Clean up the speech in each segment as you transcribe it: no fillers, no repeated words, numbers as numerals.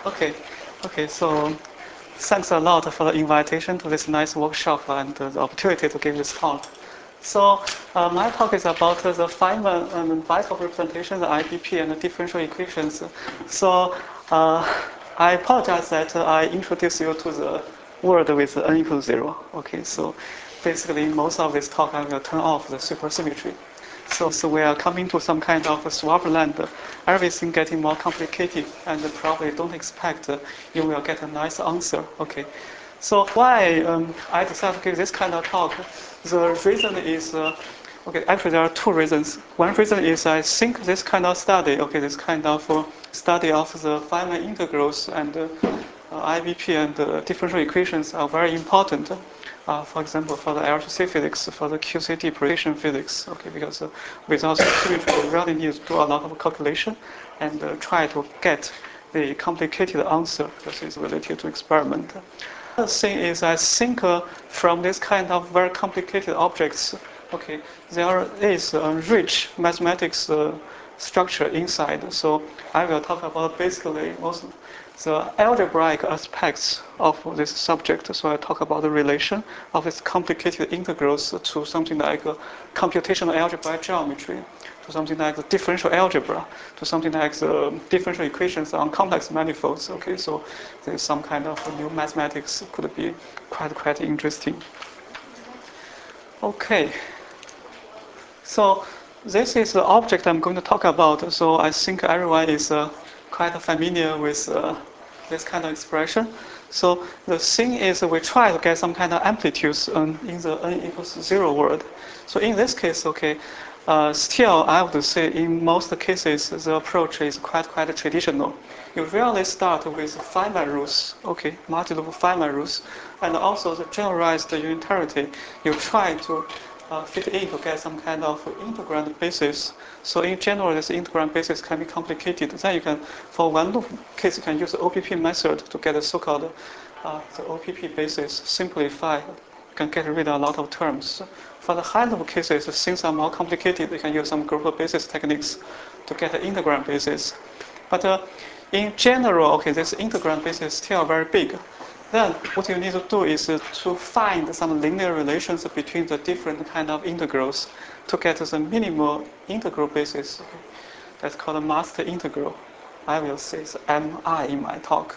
Okay, okay. So thanks a lot for the invitation to this nice workshop and the opportunity to give this talk. So my talk is about the Feynman and Wythoff representation, the IBP, and the differential equations. So I apologize that I introduced you to the word with n equals 0. Okay, so basically most of this talk I will turn off the supersymmetry. So we are coming to some kind of swampland. Everything getting more complicated, and probably don't expect you will get a nice answer. Okay. So why I decided to give this kind of talk? The reason is, okay, actually there are two reasons. One reason is I think this kind of study, okay, this kind of study of the Feynman integrals and IBP and differential equations are very important. For example, for the LHC physics, for the QCD precision physics, okay, because without symmetry, you really need to do a lot of calculation and try to get the complicated answer that is related to experiment. The thing is, I think from this kind of very complicated objects, okay, there is a rich mathematics structure inside. So I will talk about basically most the algebraic aspects of this subject. So I talk about the relation of its complicated integrals to something like computational algebraic geometry, to something like the differential algebra, to something like the differential equations on complex manifolds. Okay, so there's some kind of new mathematics could be quite interesting. Okay, so this is the object I'm going to talk about. So I think everyone is quite familiar with this kind of expression. So the thing is we try to get some kind of amplitudes in the n equals 0 world. So in this case, okay, still I would say in most cases the approach is quite traditional. You really start with Feynman rules, okay, multi-loop Feynman rules, and also the generalized unitarity. You try to fit in to get some kind of integrand basis. So in general, this integrand basis can be complicated. Then you can, for one loop case, you can use the OPP method to get the so-called the OPP basis simplified. You can get rid of a lot of terms. For the high level cases, things are more complicated. You can use some group basis techniques to get the integrand basis. But in general, okay, this integrand basis is still very big. Then what you need to do is to find some linear relations between the different kind of integrals to get the minimal integral basis. Okay? That's called a master integral. I will say it's MI in my talk.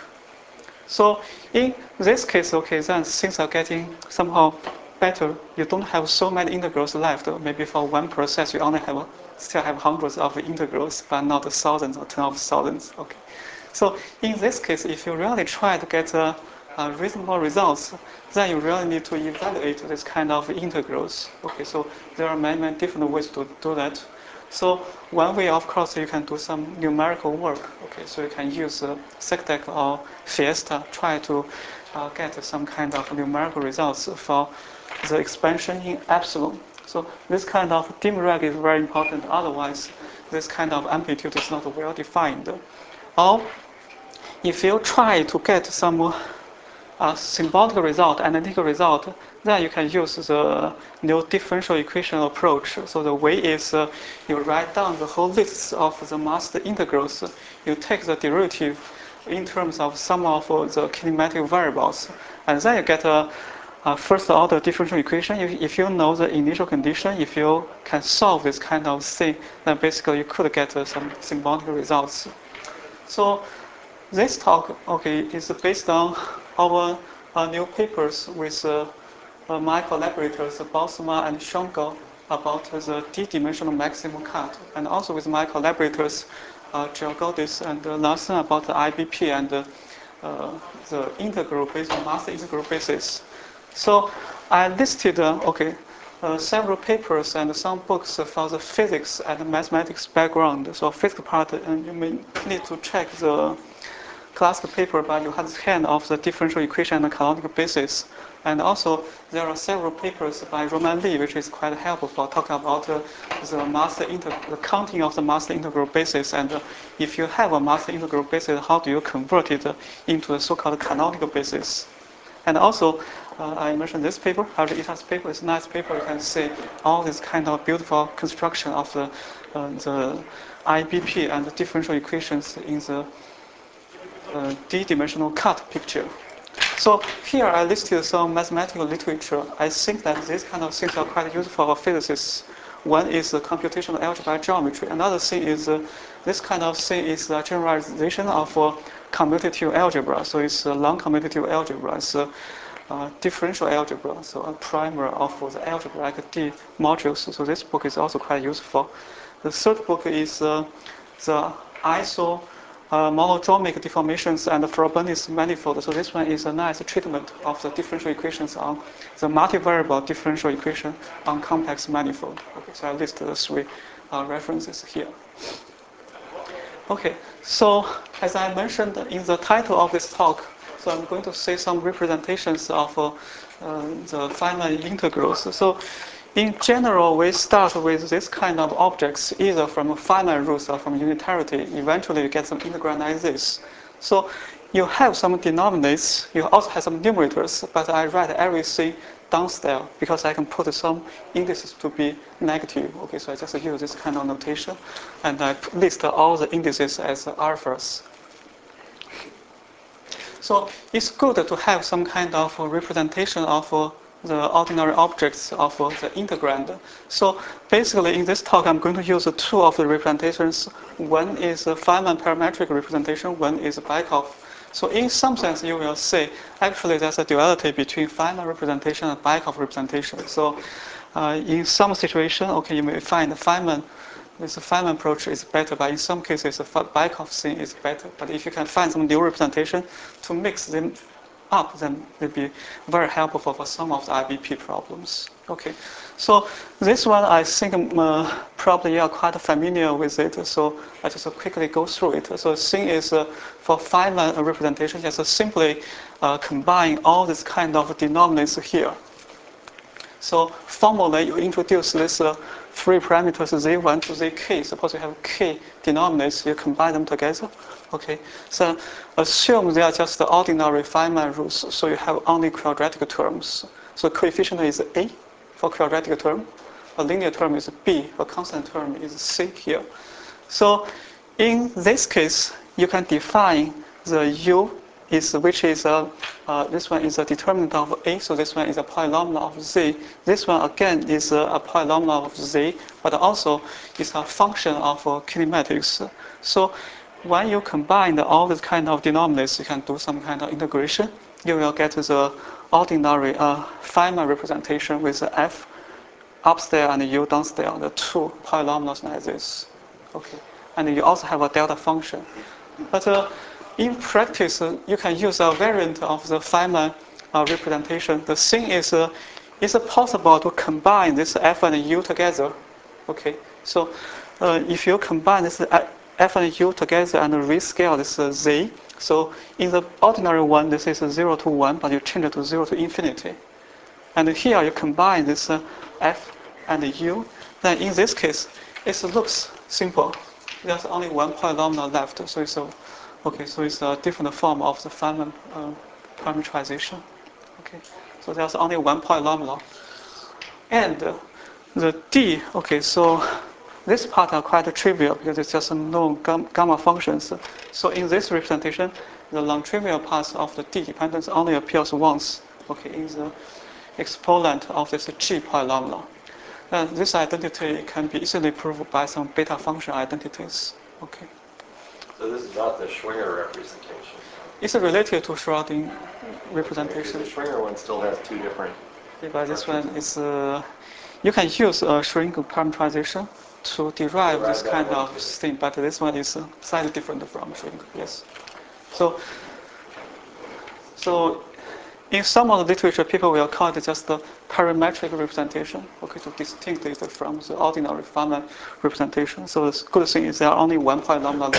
So in this case, okay, then things are getting somehow better. You don't have so many integrals left. Maybe for one process, you only still have hundreds of integrals, but not thousands or tens of thousands. Okay. So in this case, if you really try to get reasonable results, then you really need to evaluate this kind of integrals. Okay, so there are many different ways to do that. So one way, of course, you can do some numerical work. Okay, so you can use SecDec or Fiesta, try to get some kind of numerical results for the expansion in epsilon. So this kind of dim reg is very important. Otherwise, this kind of amplitude is not well defined. Or if you try to get some symbolic result, analytical result, then you can use the new differential equation approach. So the way is you write down the whole list of the master integrals. You take the derivative in terms of some of the kinematic variables, and then you get a first order differential equation. If you know the initial condition, if you can solve this kind of thing, then basically you could get some symbolic results. So this talk, okay, is based on our new papers with my collaborators Balsma and Schongel about the d-dimensional maximum cut, and also with my collaborators Georgodis and Larsen about the IBP and the integral basis, master integral basis. So I listed several papers and some books for the physics and mathematics background. So physics part, and you may need to check the classical paper by Johannes Hahn of the differential equation and the canonical basis. And also, there are several papers by Roman Lee, which is quite helpful for talking about the counting of the master integral basis. And if you have a master integral basis, how do you convert it into a so-called canonical basis? And also, I mentioned this paper, Harvey Ita's paper. It's a nice paper. You can see all this kind of beautiful construction of the IBP and the differential equations in the d-dimensional cut picture. So here I listed some mathematical literature. I think that these kind of things are quite useful for physicists. One is computational algebra geometry. Another thing is this kind of thing is a generalization of commutative algebra. So it's long-commutative algebra. It's differential algebra, so a primer of the algebraic D modules. So this book is also quite useful. The third book is the ISO monodromic deformations and Frobenius manifold. So this one is a nice treatment of the differential equations on the multivariable differential equation on complex manifold. Okay, so I list the three references here. Okay, so as I mentioned in the title of this talk, so I'm going to say some representations of the Feynman integrals. So in general, we start with this kind of objects, either from Feynman roots or from unitarity. Eventually, you get some integral like this. So you have some denominators, you also have some numerators, but I write everything downstairs because I can put some indices to be negative. Okay, so I just use this kind of notation, and I list all the indices as alphas. So it's good to have some kind of representation of the ordinary objects of the integrand. So basically in this talk I'm going to use two of the representations. One is a Feynman parametric representation, one is Bykov. So in some sense you will see actually there's a duality between Feynman representation and Bykov representation. So in some situation, okay, you may find this Feynman approach is better, but in some cases the Bykov thing is better. But if you can find some new representation to mix them up, then it will be very helpful for some of the IBP problems. Okay, so this one I think probably you are quite familiar with it, so I just quickly go through it. So the thing is for Feynman representation, just simply combine all this kind of denominators here. So formally, you introduce this three parameters z1 to zk. Suppose you have k denominators, you combine them together. Okay. So assume they are just the ordinary Feynman roots. So you have only quadratic terms. So coefficient is a for quadratic term. A linear term is b. A constant term is c here. So in this case, you can define the u which is this one is a determinant of A, so this one is a polynomial of Z. This one again is a polynomial of Z, but also is a function of kinematics. So when you combine all these kind of denominators, you can do some kind of integration. You will get the ordinary Feynman representation with F upstairs and U downstairs, the two polynomials like this. Okay, and you also have a delta function. But in practice, you can use a variant of the Feynman representation. The thing is it possible to combine this F and U together? Okay, so if you combine this F and U together and rescale this Z, so in the ordinary one, this is 0 to 1, but you change it to 0 to infinity. And here you combine this F and U, then in this case, it looks simple. There's only one polynomial left, so it's a different form of the Feynman parametrization. Okay, so there's only one polynomial, and the D. Okay, so this part are quite trivial because it's just known gamma functions. So in this representation, the non-trivial part of the D dependence only appears once. Okay, in the exponent of this G polynomial. And this identity can be easily proved by some beta function identities. Okay. So this is not the Schwinger representation. It's related to Schrödinger representation. The Schwinger one still has two different. Yeah, but this one is you can use Schrödinger parametrization to derive this kind of thing, but this one is slightly different from Schrödinger. Yes. So in some of the literature, people will call it just the parametric representation, okay, to distinguish it from the ordinary Feynman representation. So the good thing is there are only one polynomial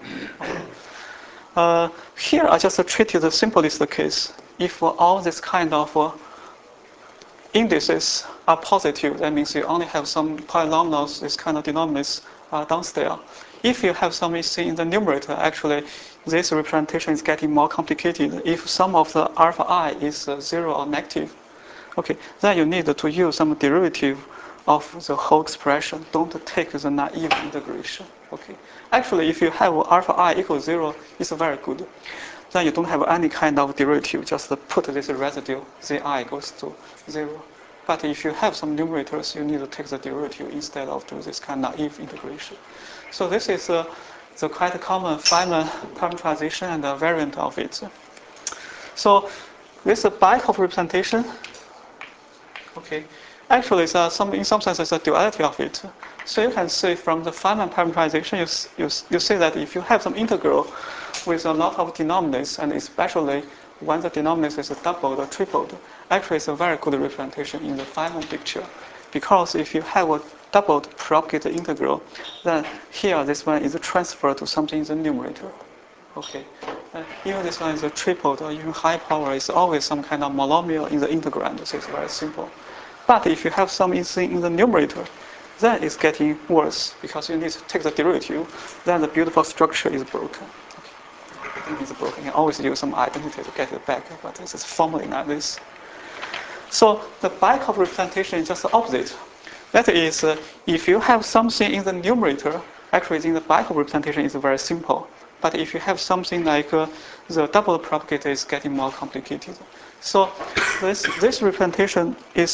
left. Here I just treated the simplest case. If all this kind of indices are positive, that means you only have some polynomials, this kind of denominators downstairs. If you have something in the numerator, actually this representation is getting more complicated. If some of the alpha I is 0 or negative, okay, then you need to use some derivative of the whole expression. Don't take the naive integration. Okay. Actually, if you have alpha I equals 0, it's very good. Then you don't have any kind of derivative. Just put this residue zi goes to 0. But if you have some numerators, you need to take the derivative instead of do this kind of naive integration. So this is the quite common Feynman parameterization and a variant of it. So this Baikov representation, okay, actually it's in some sense it's a duality of it. So you can see from the Feynman parameterization, you see that if you have some integral with a lot of denominators, and especially when the denominator is doubled or tripled, actually it's a very good representation in the Feynman picture. Because if you have a doubled propagated integral, then here this one is transferred to something in the numerator. Okay. Even this one is a tripled or even high power, it's always some kind of monomial in the integrand, so it's very simple. But if you have something in the numerator, then it's getting worse because you need to take the derivative, then the beautiful structure is broken. Okay. It's broken. You can always use some identity to get it back, but this is formally like this. So the Baikov representation is just the opposite. That is, if you have something in the numerator, actually in the Baikov representation is very simple. But if you have something like the double propagator is getting more complicated. So this representation is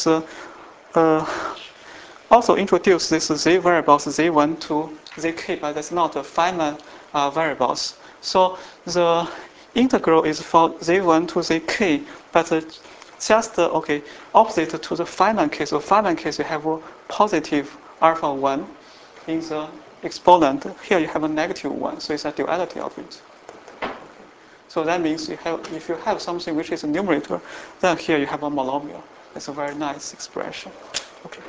also introduce this z variables z1 to zk, but that's not a Feynman variables. So the integral is for z1 to zk, but just okay opposite to the Feynman case. So Feynman case you have a positive alpha 1 in the exponent. Here you have a negative 1, so it's a duality of it. So that means if you have something which is a numerator, then here you have a monomial. It's a very nice expression. Okay.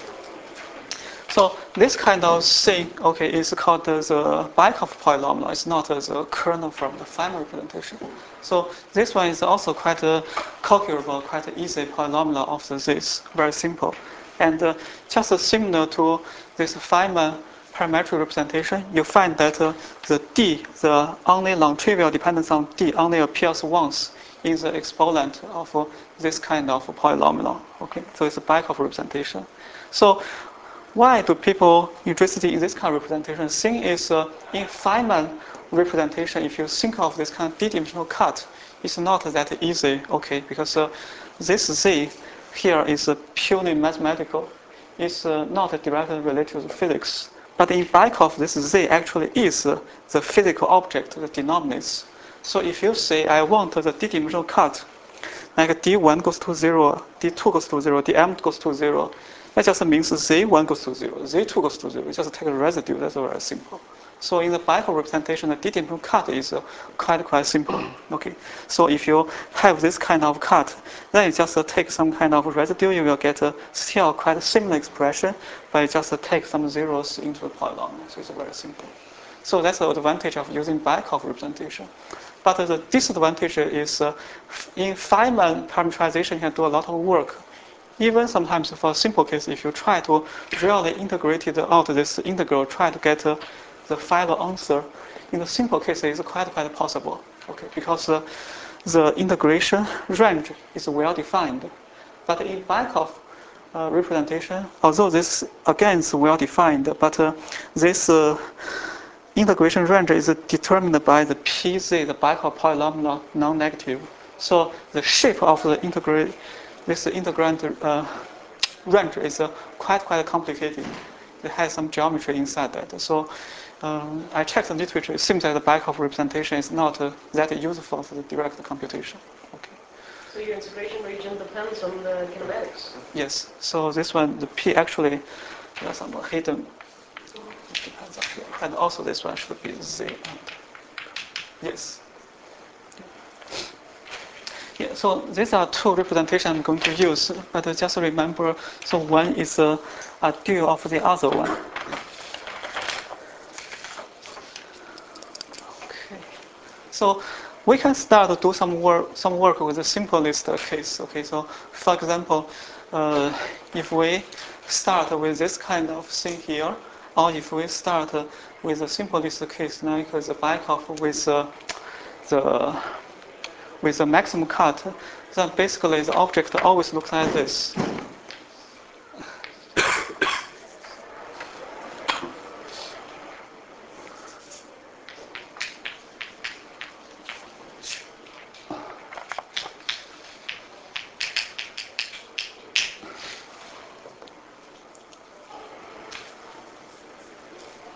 So this kind of thing, okay, is called the Baikov polynomial. It's not the kernel from the Feynman representation. So this one is also quite a calculable, quite an easy polynomial of this, very simple. And just similar to this Feynman parametric representation, you find that the D, the only non-trivial dependence on D, only appears once in the exponent of this kind of polynomial. Okay, so it's a Baikov representation. So why do people interested in this kind of representation? Thing is, in Feynman representation, if you think of this kind of d-dimensional cut, it's not that easy, okay, because this z here is purely mathematical. It's not directly related to physics. But in Baikov, this z actually is the physical object, the denominators. So if you say, I want the d-dimensional cut, like d1 goes to 0, d2 goes to 0, dm goes to 0, that just means z1 goes to 0, z2 goes to 0. You just take a residue. That's very simple. So in the Baikov representation, the d-dimensional cut is quite simple. Okay. So if you have this kind of cut, then you just take some kind of residue. You will get still quite a similar expression, but you just take some zeros into the polynomial. So it's very simple. So that's the advantage of using Baikov representation. But the disadvantage is in Feynman parameterization, you can do a lot of work. Even sometimes for a simple case, if you try to really integrate it out this integral, try to get the final answer, in the simple case, it's quite possible. Okay, because the integration range is well defined. But in Baikov representation, although this again is well defined, but this integration range is determined by the PZ, the Baikov polynomial non-negative. So the shape of the this integrand range is quite complicated. It has some geometry inside that. So I checked the literature. It seems that the Baikov representation is not that useful for the direct computation. Okay. So your integration region depends on the kinematics. Yes. So this one, the P actually, there's some hidden. Depends on here. And also this one should be Z. Yes. Yeah, so these are two representations I'm going to use, but just remember, so one is a dual of the other one. Okay. So we can start to do some work with the simplest case. Okay, so for example, if we start with this kind of thing here, or if we start with the simplest case, like the Baikov with the maximum cut, then basically the object always looks like this.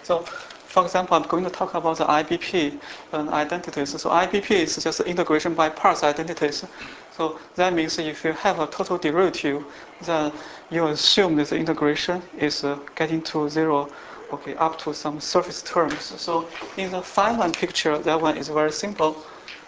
So, for example, I'm going to talk about the IBP identities. So IBP is just integration by parts identities. So that means if you have a total derivative, then you assume that the integration is getting to zero, okay, up to some surface terms. So in the Feynman picture, that one is very simple.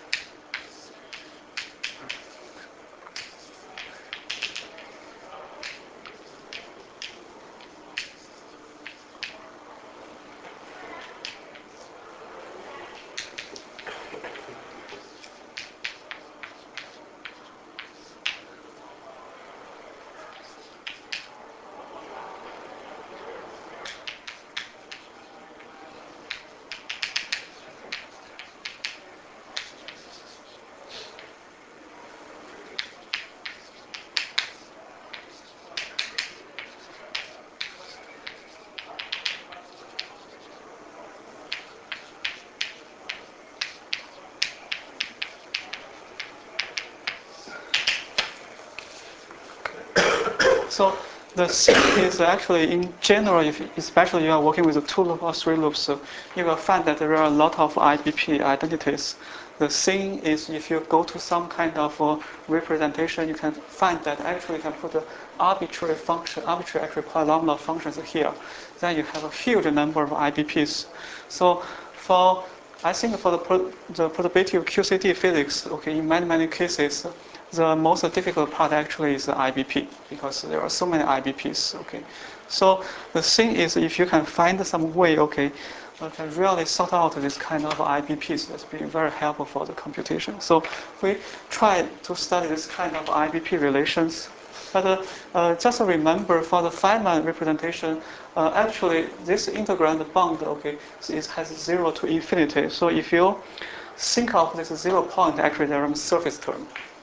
So the C is actually in general, if especially you are working with a 2 loop or 3 loops, you will find that there are a lot of IBP identities. The thing is, if you go to some kind of representation, you can find that actually you can put an arbitrary function, arbitrary actually polynomial functions here. Then you have a huge number of IBPs. So for I think for the probability of QCD physics, okay, in many cases, the most difficult part actually is the IBP because there are so many IBPs. Okay, so the thing is, if you can find some way, okay, can really sort out this kind of IBPs, that's been very helpful for the computation. So we try to study this kind of IBP relations. But just remember, for the Feynman representation, actually this integrand bound, okay, it has 0 to infinity. So if you think of this 0 point, actually there is a surface term.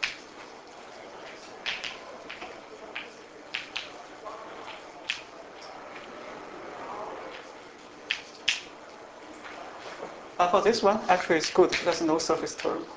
But for this one, actually it's good. There's no surface term.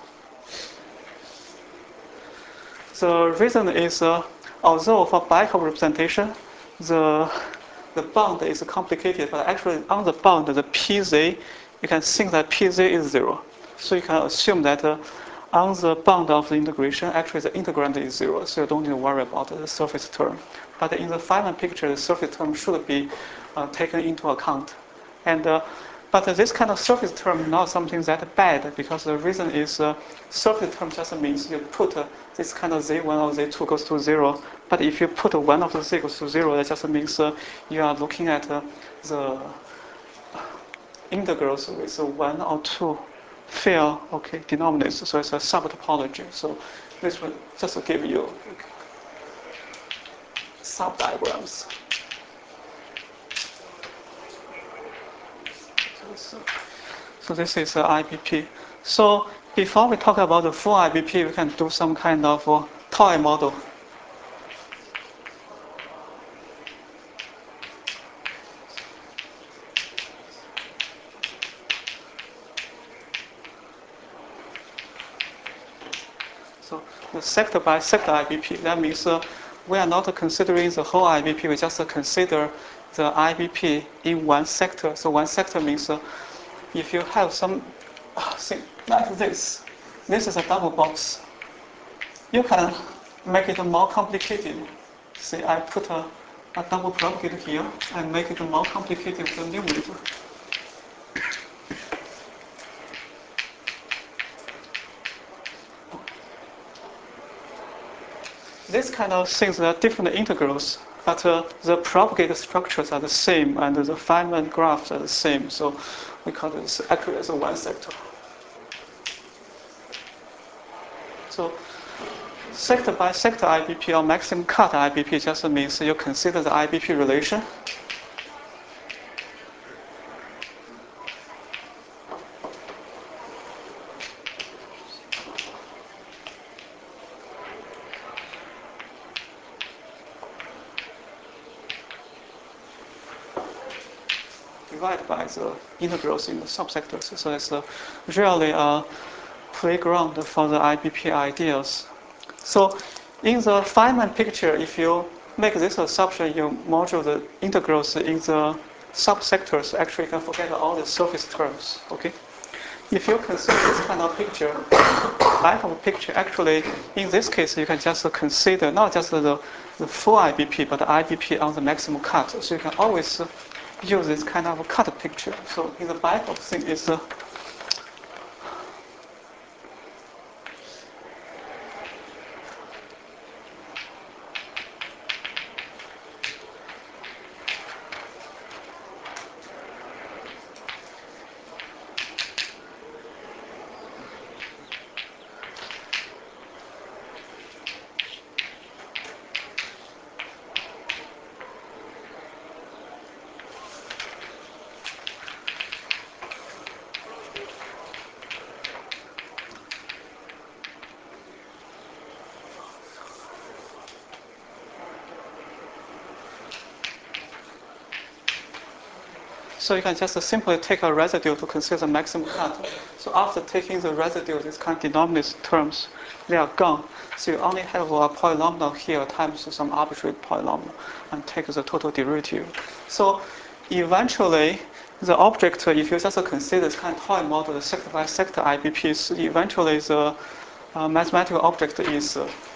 The reason is, although for Bikov representation, the bound is complicated, but actually on the bound, the PZ, you can think that PZ is 0. So you can assume that on the bound of the integration, actually the integrand is 0, so you don't need to worry about the surface term. But in the Feynman picture, the surface term should be taken into account. And but this kind of surface term is not something that bad because the reason is surface term just means you put this kind of z1 or z2 goes to 0. But if you put one of the z goes to 0, that just means you are looking at the integrals with 1 or 2 fair denominators. So it's a subtopology. So this will just give you subdiagrams. So this is IBP. So before we talk about the full IBP, we can do some kind of toy model. So the sector by sector IBP, that means we are not considering the whole IBP, we just consider the IBP in one sector. So one sector means if you have some thing like this is a double box. You can make it more complicated. Say I put a double propagator here and make it more complicated with the numerator. This kind of things are different integrals, but the propagator structures are the same and the Feynman graphs are the same. So we call this actually as a one sector. So sector by sector IBP or maximum cut IBP just means you consider the IBP relation. Divided by the integrals in the subsectors. So it's really a playground for the IBP ideas. So in the Feynman picture, if you make this assumption, you module the integrals in the subsectors, actually you can forget all the surface terms. Okay. If you consider this kind of picture, back of a picture, actually, in this case, you can just consider not just the full IBP, but the IBP on the maximum cut. So you can always use this kind of cut picture. So in the back of thing is so you can just simply take a residue to consider the maximum cut. So after taking the residue, these kind of denominator terms, they are gone. So you only have a polynomial here times some arbitrary polynomial and take the total derivative. So eventually, the object, if you just consider this kind of toy model, the sector by sector IBPs, eventually the mathematical object is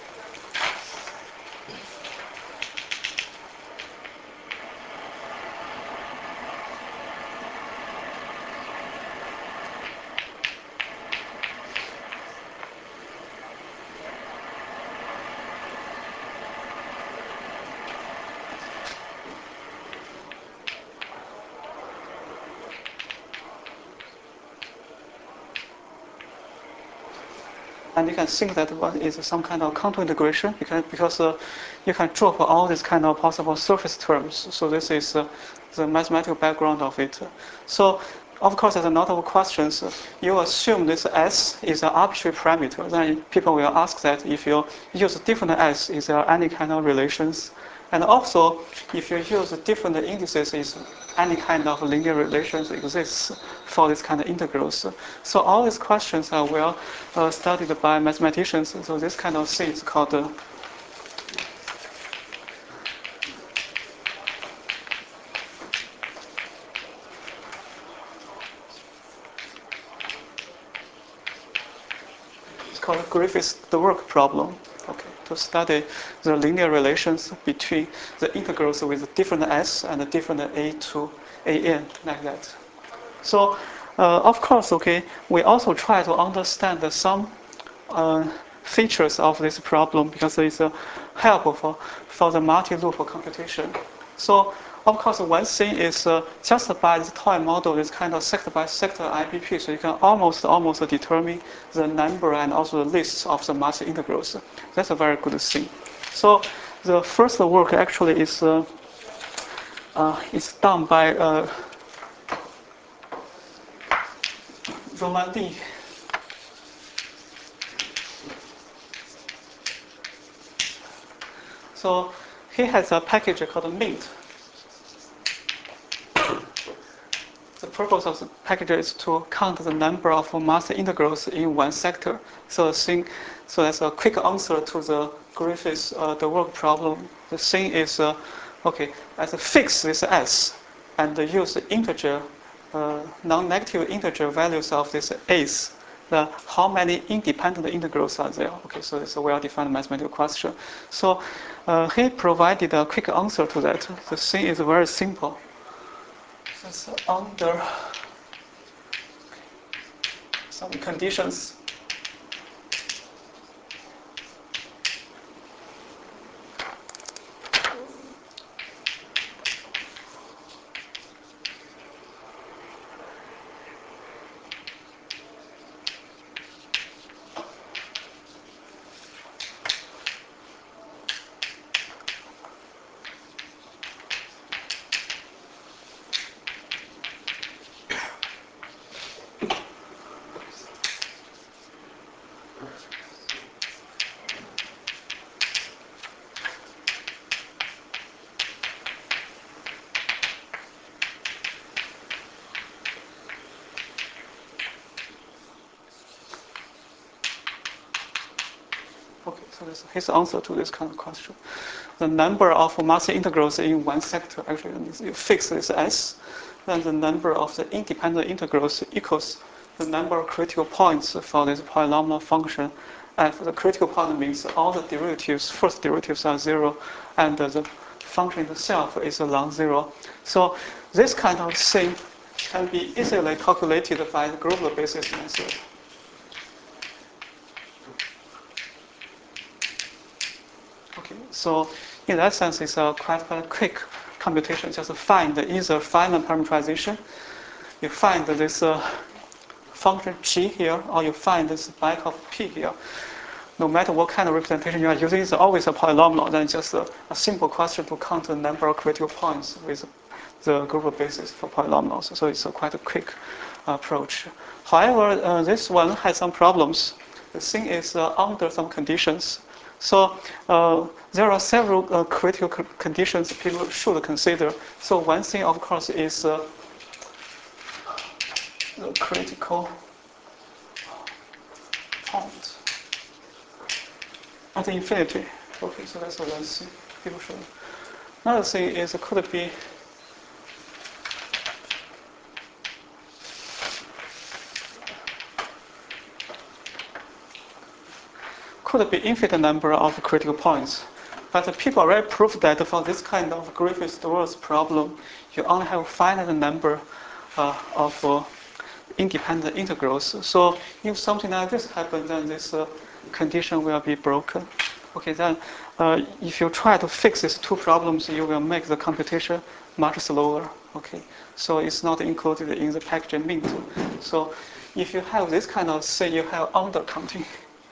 and you can think that one is some kind of contour integration because you can drop all these kind of possible surface terms. So this is the mathematical background of it. So of course, there's a lot of questions. You assume this S is an arbitrary parameter. Then people will ask that if you use different S, is there any kind of relations? And also, if you use different indices, is any kind of linear relations exists for this kind of integrals? So all these questions are well studied by mathematicians. So this kind of thing is called Griffith's work problem. Okay, to study the linear relations between the integrals with different s and different a to an, like that. So, of course, okay, we also try to understand some features of this problem because it's helpful for the multi-loop computation. So, of course, one thing is just by this toy model, this kind of sector by sector IBP, so you can almost determine the number and also the list of the mass integrals. That's a very good thing. So, the first work actually is done by Roland Lee. So he has a package called Mint. The purpose of the package is to count the number of mass integrals in one sector. So that's a quick answer to the Griffiths the work problem. The thing is, okay, as a fix this S and use integer, non-negative integer values of this a's. How many independent integrals are there? Okay, so it's a well-defined mathematical question. So he provided a quick answer to that. The thing is very simple. It's under some conditions. Okay, so this is his answer to this kind of question. The number of Martian integrals in one sector, actually, you fix this S, then the number of the independent integrals equals the number of critical points for this polynomial function. And for the critical point means all the derivatives, first derivatives are zero, and the function itself is non-zero. So this kind of thing can be easily calculated by the global basis method. Okay, so in that sense, it's a quite quick computation. Just find either Feynman parameterization, you find this function g here, or you find this Bykov p here. No matter what kind of representation you are using, it's always a polynomial. Then just a simple question to count the number of critical points with the global basis for polynomials. So it's quite a quick approach. However, this one has some problems. The thing is under some conditions. So there are several critical conditions people should consider. So one thing, of course, is the critical point at infinity. Okay, so that's one thing people should. Another thing is could be infinite number of critical points. But people already proved that for this kind of Griffith-Stewart problem, you only have a finite number of independent integrals. So if something like this happens, then this condition will be broken. Okay, then if you try to fix these two problems, you will make the computation much slower. Okay, so it's not included in the package mint. So if you have this kind of thing, you have undercounting.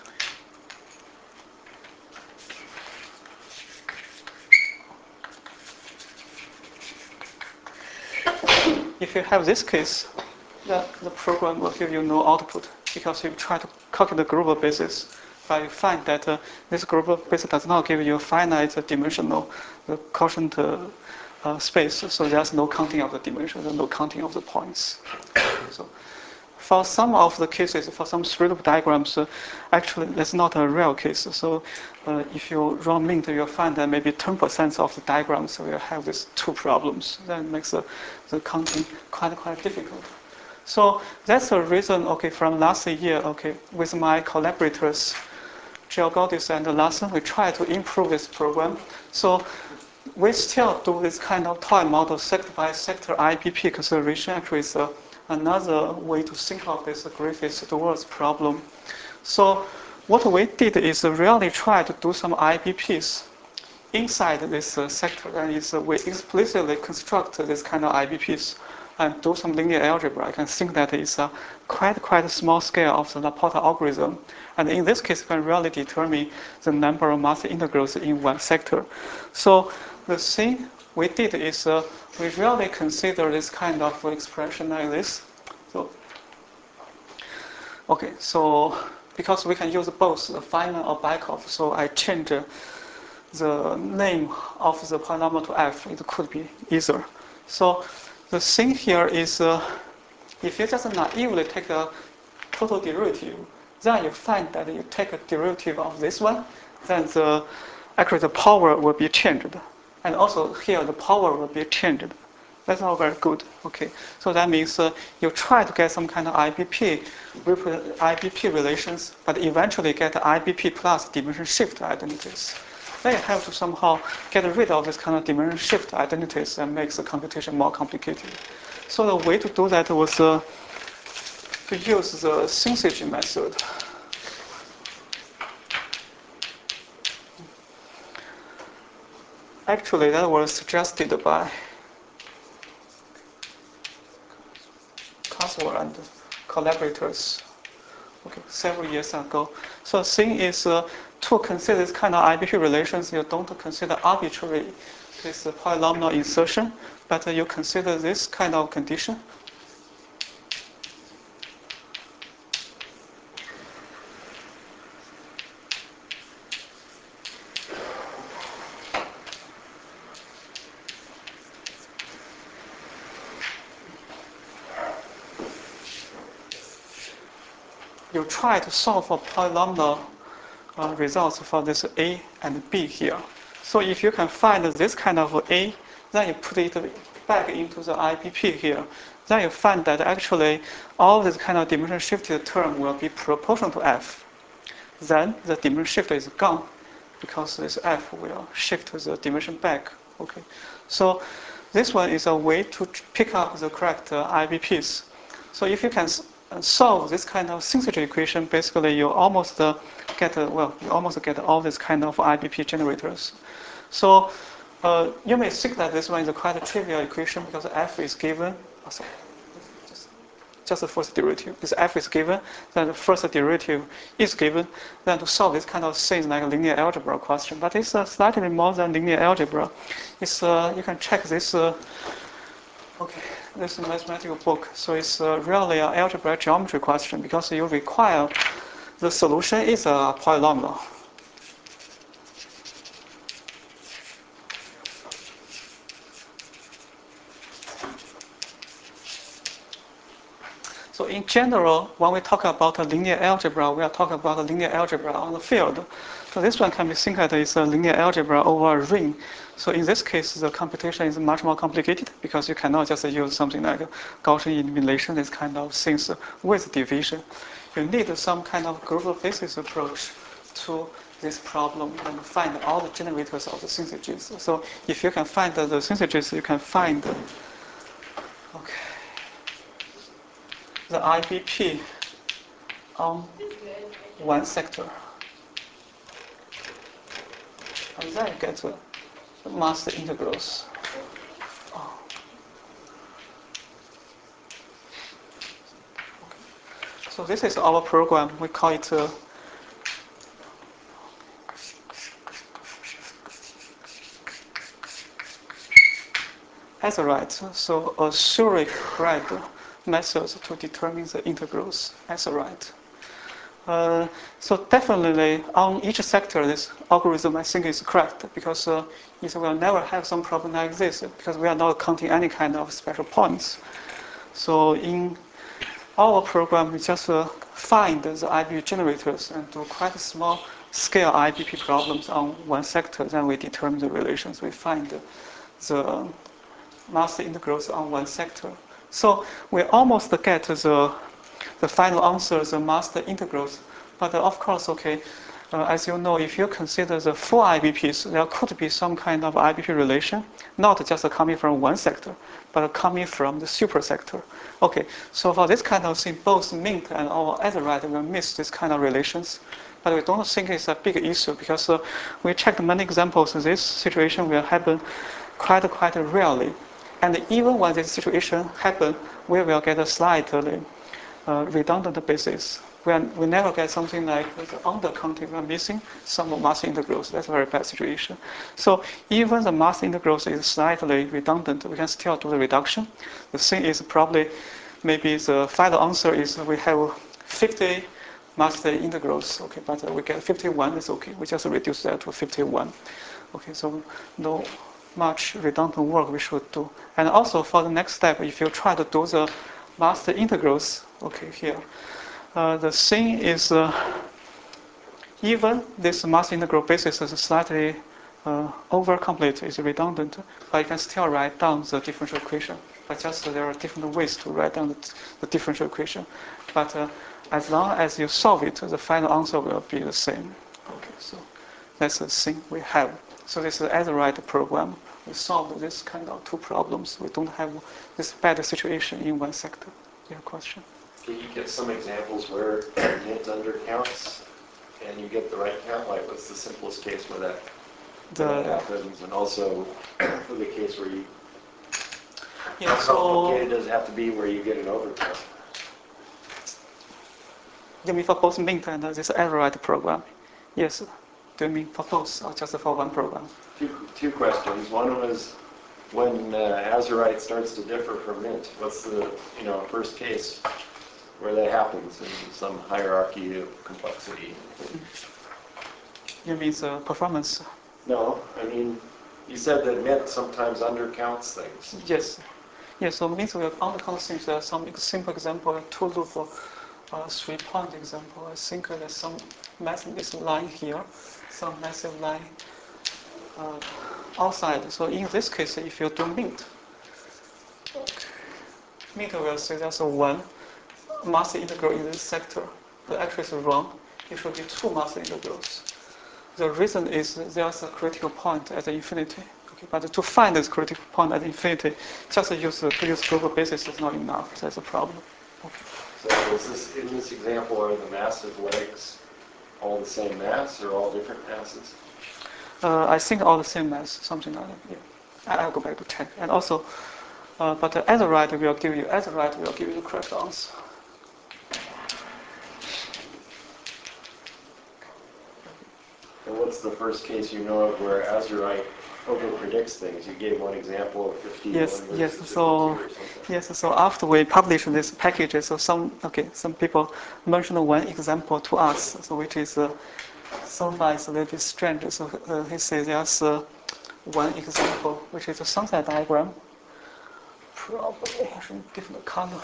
If you have this case, then the program will give you no output because you try to calculate the global basis, but you find that this global basis does not give you a finite dimensional quotient space, so there's no counting of the dimensions and no counting of the points. So for some of the cases, for some three-loop diagrams, actually that's not a real case. So if you run mint, you'll find that maybe 10% of the diagrams will have these two problems. That makes the counting quite difficult. So that's the reason, okay, from last year, okay, with my collaborators, Georgodis and Larson, we try to improve this program. So we still do this kind of toy model sector by sector IPP consideration. Actually, is another way to think of this Griffith-Stewart problem. So what we did is really try to do some IPPs inside this sector. That is, we explicitly construct this kind of IPPs and do some linear algebra. I can think that it's a quite a small scale of the Laporta algorithm. And in this case, you can really determine the number of mass integrals in one sector. So the thing we did is we really consider this kind of expression like this. So, okay, so because we can use both the Feynman or Bykov, so I change the name of the polynomial to f. It could be either. So the thing here is if you just naively take a total derivative, then you find that you take a derivative of this one, then actually the power will be changed. And also here the power will be changed. That's not very good. Okay, so that means you try to get some kind of IPP relations, but eventually get IPP plus dimension shift identities. Then you have to somehow get rid of this kind of dimension shift identities and makes the computation more complicated. So the way to do that was to use the syzygy method. Actually, that was suggested by Caswell and collaborators several years ago. So the thing is to consider this kind of IPP relations, you don't consider arbitrary this polynomial insertion, but you consider this kind of condition. You try to solve for polynomial results for this A and B here. So if you can find this kind of A, then you put it back into the IPP here. Then you find that actually all this kind of dimension shifted term will be proportional to F. Then the dimension shift is gone because this F will shift the dimension back. Okay, so this one is a way to pick up the correct IBPs. So if you can solve this kind of syzygy equation, basically you almost get all this kind of IBP generators. So you may think that this one is a quite a trivial equation because F is given. Oh, sorry. Just the first derivative. This F is given, then the first derivative is given. Then to solve this kind of things like a linear algebra question, but it's slightly more than linear algebra. It's you can check this. Okay, this is a mathematical book, so it's really an algebraic geometry question because you require the solution is a polynomial. So in general, when we talk about a linear algebra, we are talking about a linear algebra on the field. So this one can be think as a linear algebra over a ring. So in this case, the computation is much more complicated because you cannot just use something like Gaussian elimination, this kind of things with division. You need some kind of group basis approach to this problem and find all the generators of the syzygies. So if you can find the syzygies, you can find the IBP on one sector. And then you get the master integrals. So this is our program. We call it Azerite. So a Zurich-Red methods to determine the integrals. Azerite. So definitely on each sector, this algorithm I think is correct because it will never have some problem like this because we are not counting any kind of special points. So in our program, we just find the IBP generators and do quite small scale IBP problems on one sector. Then we determine the relations. We find the master integrals on one sector. So we almost get the final answer, the master integrals. But of course, okay, as you know, if you consider the full IBPs, there could be some kind of IBP relation, not just coming from one sector, but coming from the supersector. Okay, so for this kind of thing, both MINT and our Azerite will miss this kind of relations. But we don't think it's a big issue because we checked many examples. This situation will happen quite rarely. And even when this situation happens, we will get a slightly redundant basis. We never get something like the undercounting, we are missing some master integrals. That's a very bad situation. So even the master integrals is slightly redundant, we can still do the reduction. The thing is probably maybe the final answer is we have 50 master integrals, okay, but we get 51 is okay. We just reduce that to 51. Okay, so no much redundant work we should do. And also for the next step, if you try to do the master integrals, okay, here, the thing is even this master integral basis is slightly overcomplete, is redundant, but you can still write down the differential equation. But just there are different ways to write down the differential equation. But as long as you solve it, the final answer will be the same. Okay, so that's the thing we have. So this is the Azerite program. We solved this kind of two problems. We don't have this bad situation in one sector. You have a question? Can you get some examples where MINT undercounts and you get the right count? Like what's the simplest case where that happens? And also for the case where you, how complicated does it have to be where you get an overcount? You mean for both MINT and this Azerite program? Yes. Do you mean for both or just for one program? Two questions. One was when Azerite starts to differ from MINT, what's the first case where that happens in some hierarchy of complexity? You mean the performance? No, I mean, you said that MINT sometimes undercounts things. Yes. Yes, so MINT will undercount things. There are some simple example, two loop 3-point example. I think there's some massive line here, some massive line outside. So in this case, if you do mint, mint will say there's a 1 master integral in this sector. But actually it's wrong. It should be 2 master integrals. The reason is there's a critical point at the infinity. Okay, but to find this critical point at infinity, just to use global basis is not enough. That's a problem. Okay. So in this example, are the massive legs all the same mass or all different masses? I think all the same mass, something like that. Yeah. I'll go back to check. And also, but the Azerite will give you the correct answer. And what's the first case you know of where Azerite over-predicts things? You gave one example of 51 versus 52 or something. So after we publish this package, so some people mentioned one example to us, so which is so far it's a little bit strange. So he says there's one example which is a sunset diagram. Probably in different color.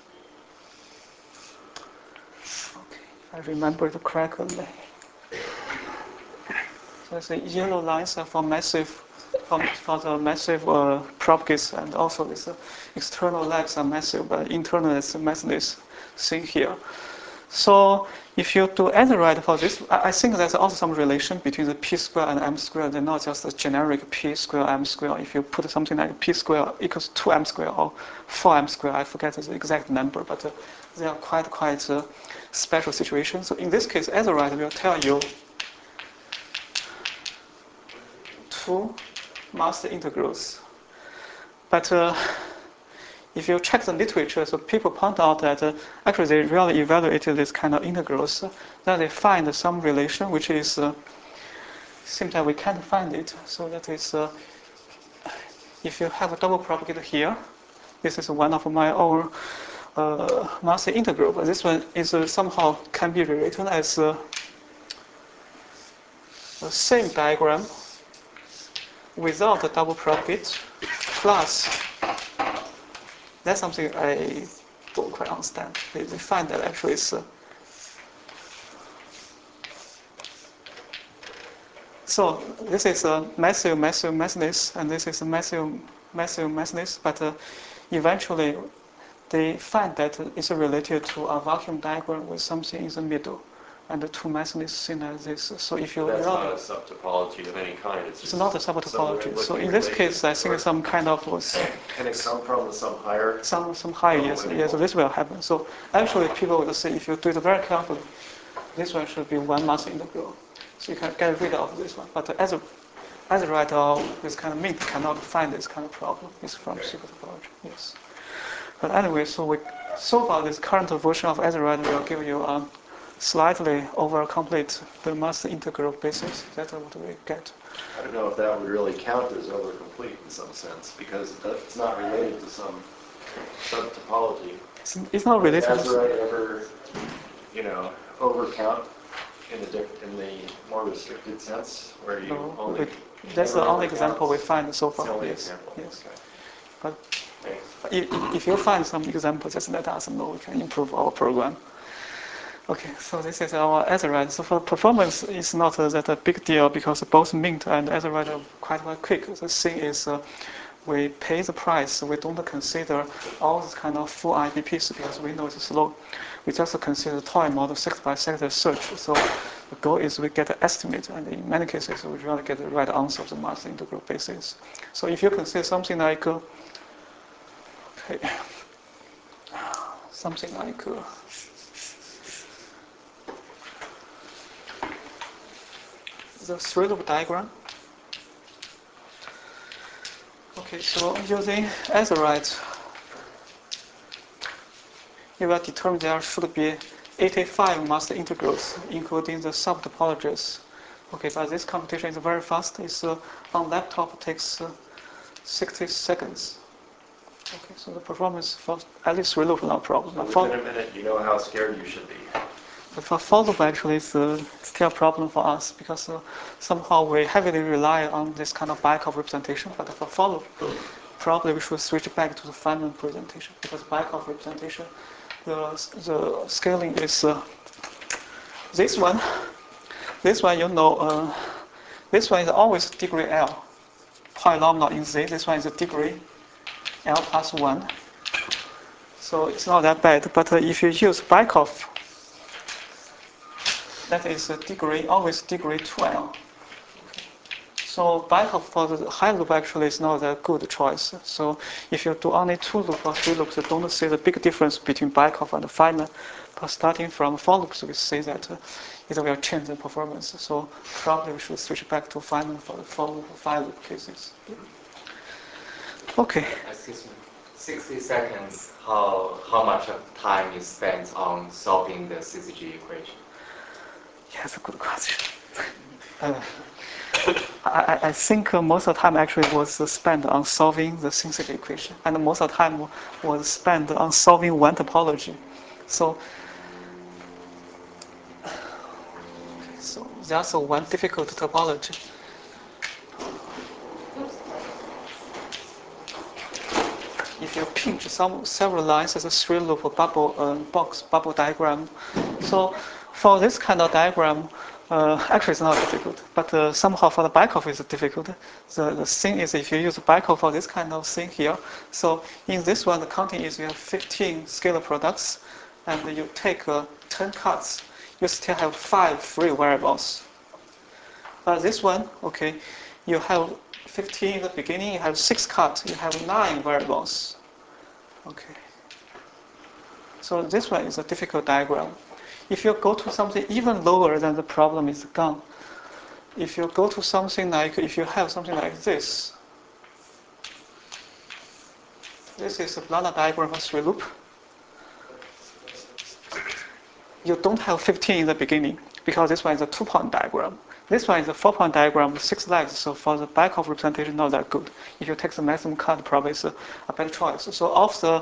Okay, if I remember it correctly. So the yellow lines are for the massive propagates, and also this external legs are massive, but internal is massiveness seen here. So if you do Azerite for this, I think there's also some relation between the p square and m square. They're not just a generic p square, m square. If you put something like p square equals 2m square or 4m square, I forget the exact number, but they are quite special situations. So in this case, Azerite will tell you 2 master integrals. But if you check the literature, so people point out that actually they really evaluated this kind of integrals, then they find some relation which is seems like we can't find it. So that is, if you have a double propagate here, this is one of my own master integral, but this one is somehow can be rewritten as the same diagram without the double propagate plus. That's something I don't quite understand. They find that actually it's so this is a massive massiveness, and this is a massive massiveness, but eventually they find that it's related to a vacuum diagram with something in the middle, and the 2 massiveness seen as this. So if you that's not a subtopology of any kind. It's not a subtopology. So in this case, I think some kind of can it come from some higher? Some higher, yes. So this will happen. So actually, people will say if you do it very carefully, this one should be 1 master integral. So you can get rid of this one. But as a writer, this kind of mint cannot find this kind of problem. It's from supertopology, yes. But anyway, so far this current version of Azerite will give you a slightly over-complete the master integral basis. That's what we get. I don't know if that would really count as over-complete in some sense, because it's not related to some subtopology. It's not related to Azerite ever, overcount in the more restricted sense, where you only. That's the only example we find so far. It's the only yes. example. Yes. Okay. But if you find some examples, just let us know. We can improve our program. Okay, so this is our Azerite. So for performance, it's not that a big deal because both Mint and Azerite are quite quick. The thing is, we pay the price. We don't consider all this kind of full IPPs because we know it's slow. We just consider toy model sector by sector search. So the goal is we get an estimate, and in many cases, we really get the right answer of the master integral basis. So if you consider something like, the 3-loop diagram. Okay, so using Azerite, you will determine there should be 85 master integrals, including the subtopologies. Okay, but this computation is very fast. It's on laptop takes 60 seconds. Okay, so the performance for at least 3-loop no problem. So within a minute, you know how scared you should be. But for for-loop, actually, it's still a problem for us because somehow we heavily rely on this kind of Bykov representation. But for for-loop, probably we should switch back to the Feynman presentation because Bykov representation the scaling is this one. This one, this one is always degree L. Polynomial in Z. This one is a degree L plus 1. So it's not that bad. But if you use Bykov, that is a degree, always degree 2L. So Bykov for the high loop actually is not a good choice. So if you do only 2 loops or 3 loops, you don't see the big difference between Bykov and Feynman. But starting from 4 loops, we see that it will change the performance. So probably we should switch back to Feynman for the 4 loop or 5 loop cases. Okay. Excuse me. 60 seconds, how much of time you spent on solving the CCG equation? Yeah, that's a good question. I think most of the time actually was spent on solving the synchrony equation, and most of the time was spent on solving one topology. So that's one difficult topology. If you pinch several lines as a 3-loop bubble diagram, so for this kind of diagram, actually it's not difficult, but somehow for the Bykov it's difficult. The thing is, if you use Bykov for this kind of thing here, so in this one the counting is you have 15 scalar products, and you take 10 cuts, you still have 5 free variables. But this one, okay, you have 15 in the beginning, you have 6 cuts, you have 9 variables. Okay. So this one is a difficult diagram. If you go to something even lower, then the problem is gone. If you go to something like, if you have something like this, this is a Blanda diagram for 3 loop. You don't have 15 in the beginning, because this one is a 2-point diagram. This one is a 4-point diagram with 6 legs, so for the Bykov representation, not that good. If you take the maximum cut, probably it's a better choice. So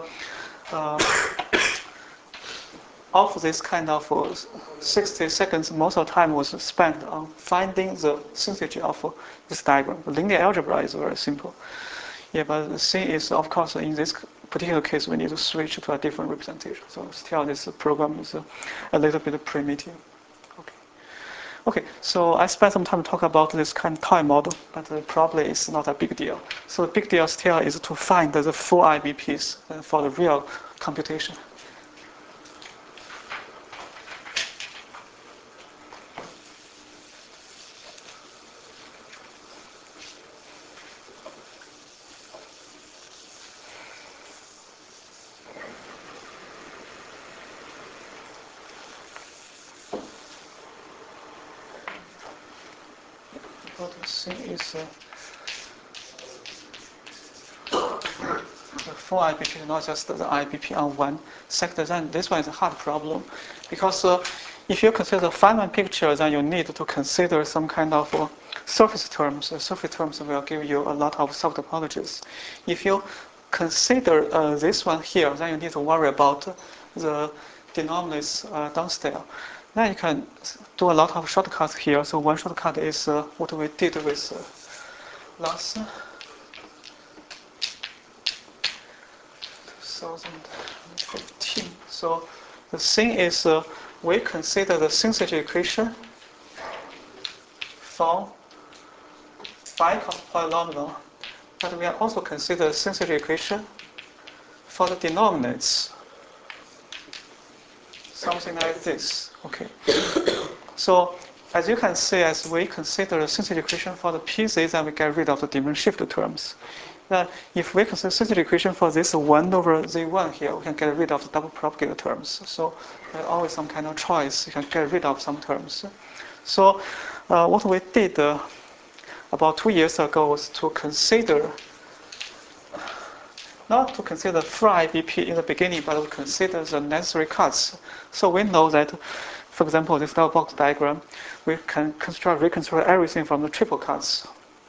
of this kind of 60 seconds, most of the time was spent on finding the synthetry of this diagram. The linear algebra is very simple. Yeah, but the thing is, of course, in this particular case, we need to switch to a different representation. So still, this program is a little bit primitive. Okay, so I spent some time to talk about this kind of toy model, but probably it's not a big deal. So the big deal still is to find the full IBPs for the real computation. What the thing is, the full IBP is not just the IBP on one sector. Then this one is a hard problem, because if you consider the Feynman picture, then you need to consider some kind of surface terms. The surface terms will give you a lot of subtopologies. If you consider this one here, then you need to worry about the denominators downstairs. Then you can do a lot of shortcuts here. So one shortcut is what we did with last 2015. So the thing is, we consider the synthetry equation for Bykov polynomial, but we also consider the synthetry equation for the denominators. Something like this. Okay. So as you can see, as we consider the synthetry equation for the PZ, then we get rid of the dimension shift terms. Now, if we consider synthetry equation for this 1 over Z1 here, we can get rid of the double propagator terms. So there's always some kind of choice. You can get rid of some terms. So what we did about 2 years ago was to consider, not to consider full IBP in the beginning, but to consider the necessary cuts. So we know that, for example, this double box diagram, we can reconstruct everything from the triple cuts.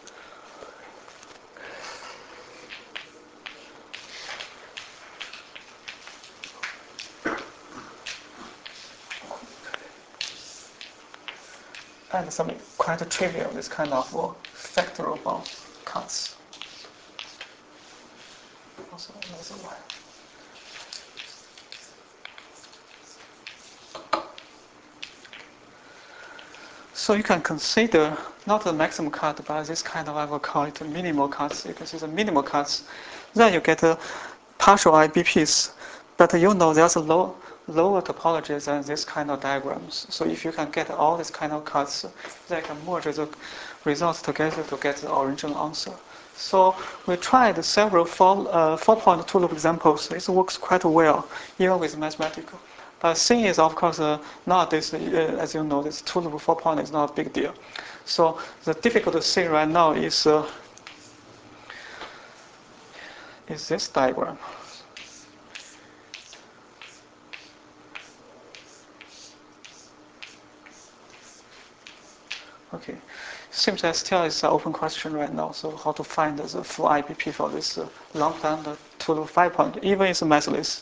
And some quite trivial, this kind of factorable cuts. Also another one. So you can consider not the maximum cut, but this kind of, I will call it minimal cuts. You consider minimal cuts. Then you get partial IBPs. But you know there's a lower topology than this kind of diagrams. So if you can get all these kind of cuts, then you can merge the results together to get the original answer. So we tried several four-point two-loop examples. This works quite well, even with mathematical. But thing is, of course, nowadays, as you know, this two-loop four-point is not a big deal. So the difficult thing right now is this diagram. Okay, seems that still is an open question right now. So how to find the full IBP for this long plan two-loop 5-point, even it's massless.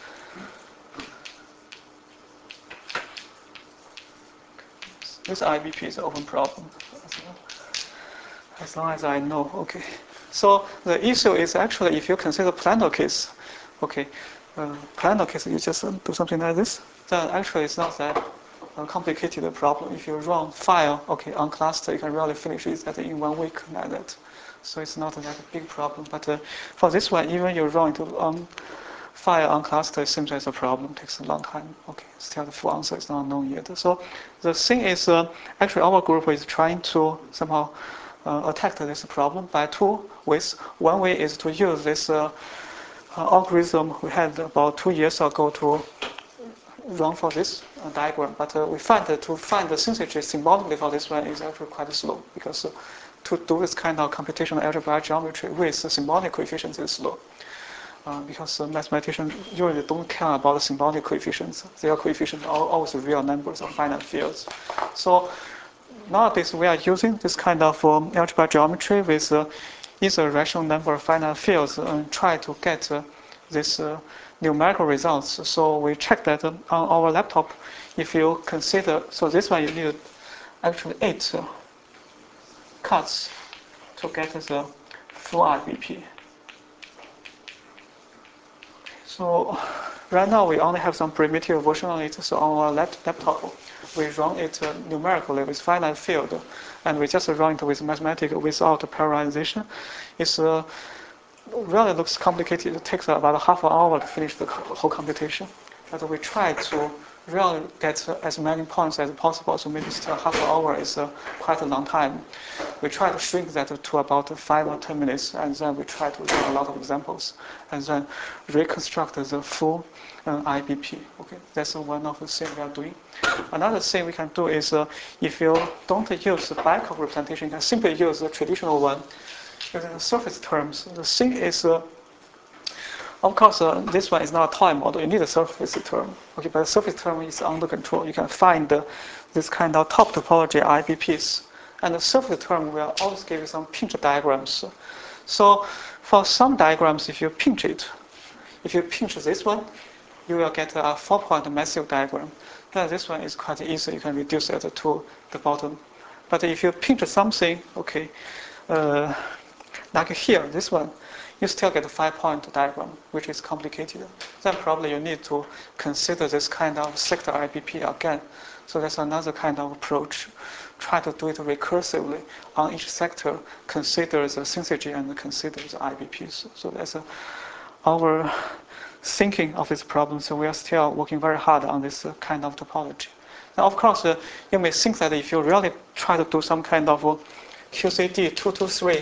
This IBP is an open problem, as long as I know. Okay, so the issue is actually if you consider planar case, okay, planar case you just do something like this. Then actually it's not that complicated problem. If you run file, okay, on cluster, you can really finish it in 1 week like that. So it's not that big problem. But for this one, even you run it on file on cluster, it seems as a problem. It takes a long time. Okay, still the full answer is not known yet. So the thing is, actually our group is trying to somehow attack this problem by two ways. One way is to use this algorithm we had about 2 years ago to run for this diagram, but we find that to find the syzygy symbolically for this one is actually quite slow, because to do this kind of computational algebra geometry with symbolic coefficients is slow. Because mathematicians usually don't care about the symbolic coefficients. Their coefficients are always real numbers of finite fields. So nowadays we are using this kind of algebra geometry with either rational number of finite fields and try to get this numerical results. So we check that on our laptop. If you consider, so this one you need actually 8 cuts to get the full IBP. So right now we only have some primitive version on it. So on our laptop, we run it numerically with finite field, and we just run it with mathematics without parallelization. It's really looks complicated. It takes about half an hour to finish the whole computation. But we try to really get as many points as possible. So maybe still half an hour is quite a long time. We try to shrink that to about 5 or 10 minutes, and then we try to run a lot of examples, and then reconstruct the full IBP. Okay, that's one of the things we are doing. Another thing we can do is if you don't use the Bicop representation, you can simply use the traditional one using the surface terms. The thing is, of course, this one is not a toy model. You need a surface term. Okay, but the surface term is under control. You can find this kind of top topology IBPs. And the surface term will always give you some pinch diagrams. So for some diagrams, if you pinch it, if you pinch this one, you will get a 4-point massive diagram. Then this one is quite easy. You can reduce it to the bottom. But if you pinch something, okay, like here, this one, you still get a 5-point diagram, which is complicated. Then probably you need to consider this kind of sector IBP again. So that's another kind of approach. Try to do it recursively on each sector, consider the syzygy and consider the IBPs. So that's our thinking of this problem. So we are still working very hard on this kind of topology. Now, of course, you may think that if you really try to do some kind of QCD 223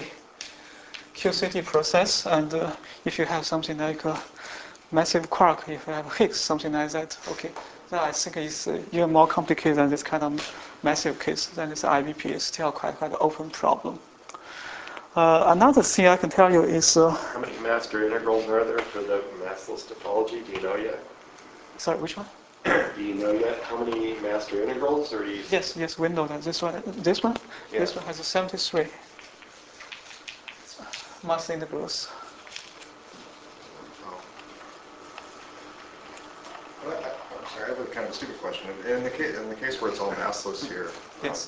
QCD process, and if you have something like a massive quark, if you have Higgs, something like that, okay, then I think it's even more complicated than this kind of massive case. Then this IBP is still quite an open problem. Another thing I can tell you is... how many master integrals are there for the massless topology? Do you know yet? Sorry, which one? Do you know yet how many master integrals? Or you... Yes, we know that. This one? Yeah. This one has 73 master integrals. I'm sorry, I have a kind of a stupid question. In the case where it's all massless here, yes.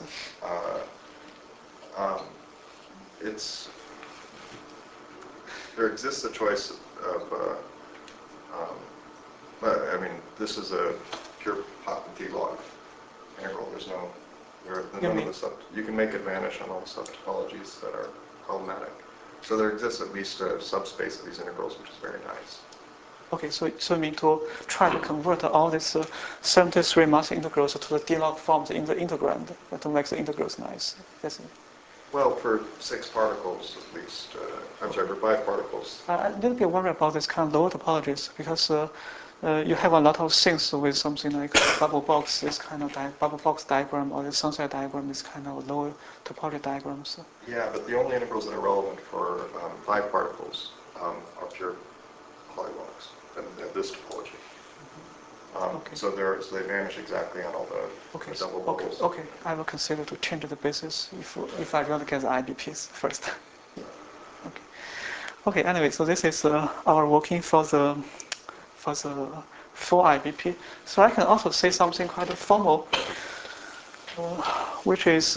There exists a choice of, I mean, this is a pure P log integral. There's no None of the you can make it vanish on all the subtopologies that are problematic. So there exists at least a subspace of these integrals, which is very nice. Okay, so you mean to try to convert all these 73 mass integrals to the D-log forms in the integrand to make the integrals nice. That's it. Well, for 6 particles at least, I'm sorry, for 5 particles. I'm a little bit worried about this kind of lower topologies because you have a lot of things with something like bubble box, this kind of bubble box diagram, or the sunset diagram, this kind of lower topology diagrams. Yeah, but the only integrals that are relevant for 5 particles are pure polylogs at this topology. Okay. So they vanish exactly on all the double bubbles. Okay, I will consider to change the basis if I really get the IBPs first. Okay. Okay. Anyway, so this is our working for the full IBP. So I can also say something quite formal, which is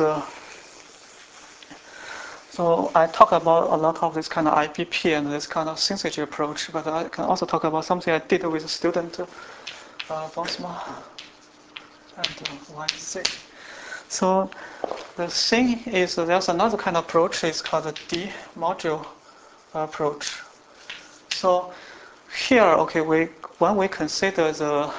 so I talk about a lot of this kind of IBP and this kind of synthetry approach, but I can also talk about something I did with a student, Bosma and YC. So the thing is, there's another kind of approach. It's called the D-module approach. So here, okay, when we consider the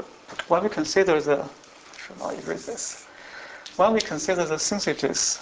should not erase this. When we consider the synthesis,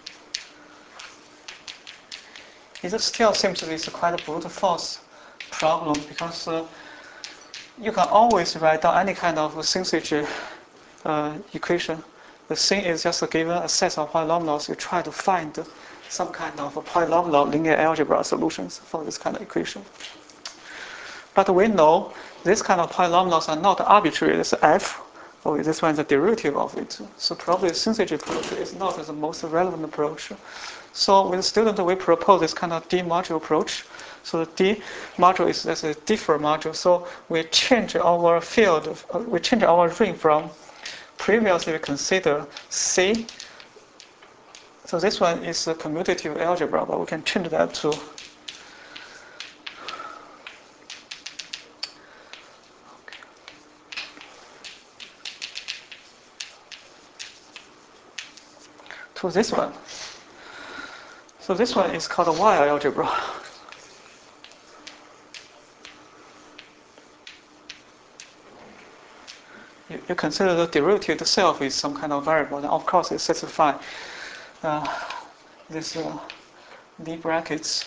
it still seems to be quite a brute force problem because you can always write down any kind of synthetry equation. The thing is just given a set of polynomials, you try to find some kind of polynomial linear algebra solutions for this kind of equation. But we know this kind of polynomials are not arbitrary. This f, or this one is a derivative of it. So probably the synthetry approach is not the most relevant approach. So with the student, we propose this kind of D-module approach. So the D-module is a different module. So we change our field, we change our ring from previously we consider C. So this one is a commutative algebra, but we can change that to this one. So this one is called a wire algebra. You consider the derivative itself is some kind of variable, and of course it satisfies this D brackets.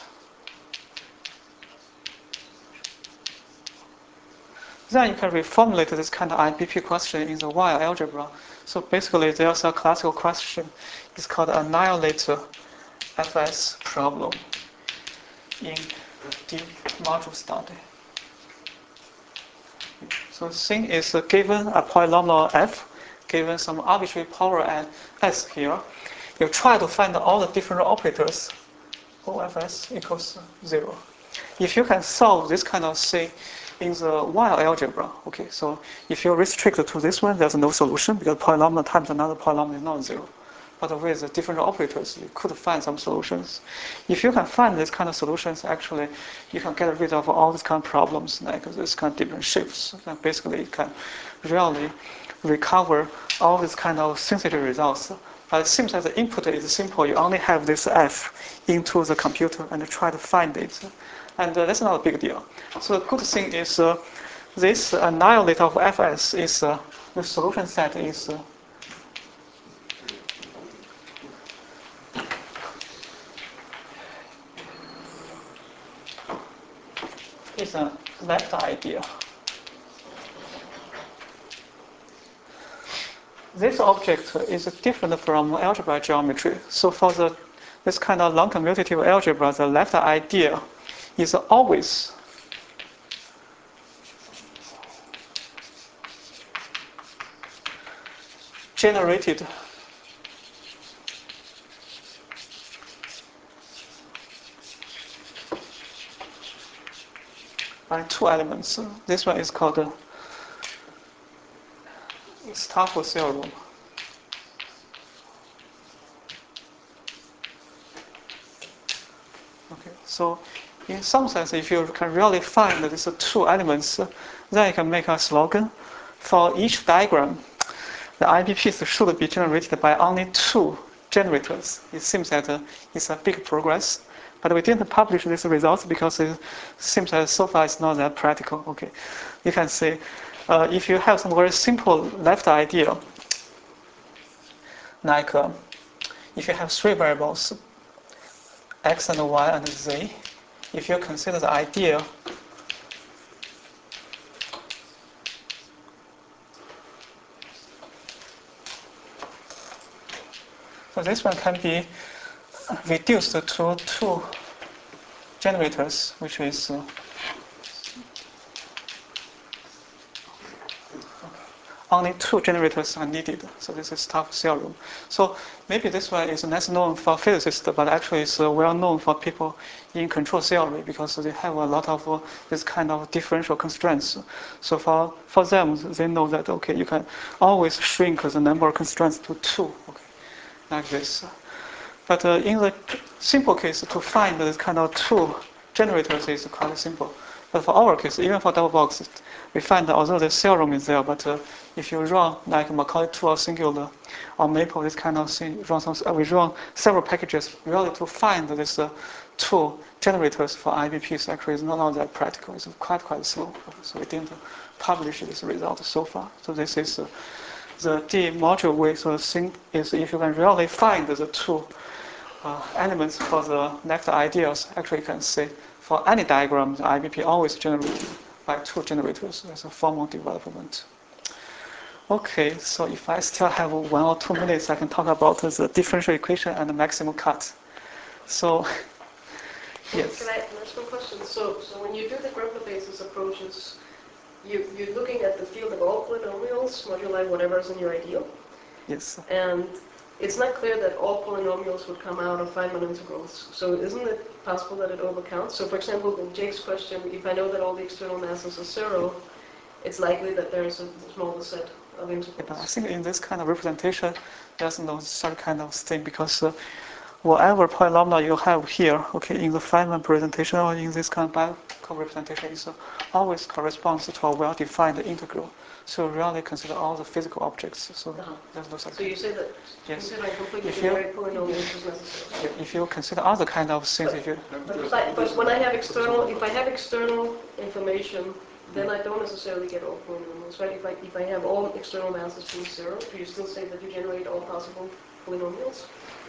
Then you can reformulate this kind of IBP question in the wire algebra. So basically, there's a classical question. It's called annihilator FS problem in D-module study. So the thing is given a polynomial f, given some arbitrary power s here, you try to find all the different operators OFS equals 0. If you can solve this kind of thing in the wire algebra, okay, so if you restrict to this one, there's no solution because polynomial times another polynomial is not 0. But with the different operators, you could find some solutions. If you can find this kind of solutions, actually, you can get rid of all these kind of problems, like this kind of different shifts. And basically, you can really recover all these kind of synthetic results. But it seems like the input is simple. You only have this f into the computer and try to find it. And that's not a big deal. So the good thing is this annihilator of fs is the solution set is a left idea. This object is different from algebra geometry. So for this kind of non-commutative algebra, the left idea is always generated by 2 elements. This one is called Stafford theorem. Okay, so in some sense, if you can really find these 2 elements, then you can make a slogan for each diagram. the IBPs should be generated by only 2 generators. It seems that it's a big progress, but we didn't publish these results because it seems that so far it's not that practical. Okay, you can see if you have some very simple left idea, like if you have 3 variables, x and y and z, if you consider the idea so this one can be reduced to 2 generators, which is only 2 generators are needed. So this is Taft theorem. So maybe this one is less known for physicists, but actually it's well known for people in control theory because they have a lot of this kind of differential constraints. So for them, they know that okay, you can always shrink the number of constraints to 2, okay, like this. But in the simple case, to find this kind of 2 generators is quite simple. But for our case, even for double box, we find that although the theorem is there, but if you run like Macaulay 2 or Singular or Maple, this kind of thing, we run several packages really to find this 2 generators for IBPs. Actually, it's not that practical. It's quite slow. So we didn't publish this result so far. So this is the D module way. So the thing is, if you can really find the 2 elements for the next ideas, actually you can say for any diagram, the IBP always generated by 2 generators as a formal development. Okay, so if I still have 1 or 2 minutes, I can talk about the differential equation and the maximum cut. So, yes. Can I ask one question? So when you do the Gremlin basis approaches, you're looking at the field of all polynomials, moduli whatever's in your ideal. Yes. And it's not clear that all polynomials would come out of Feynman integrals. So isn't it possible that it overcounts? So for example, in Jake's question, if I know that all the external masses are 0, it's likely that there's a smaller set of integrals. Yeah, but I think in this kind of representation, there's no such kind of thing because whatever polynomial you have here, okay, in the Feynman presentation or in this kind of Bioc representation, is always corresponds to a well-defined integral. So really consider all the physical objects. So there's no such. So you say that yes. considering completely If generic polynomials is necessary. If you consider other kind of things, But when I have external, if I have external information, then I don't necessarily get all polynomials, right? If I have all external masses being 0, do you still say that you generate all possible polynomials?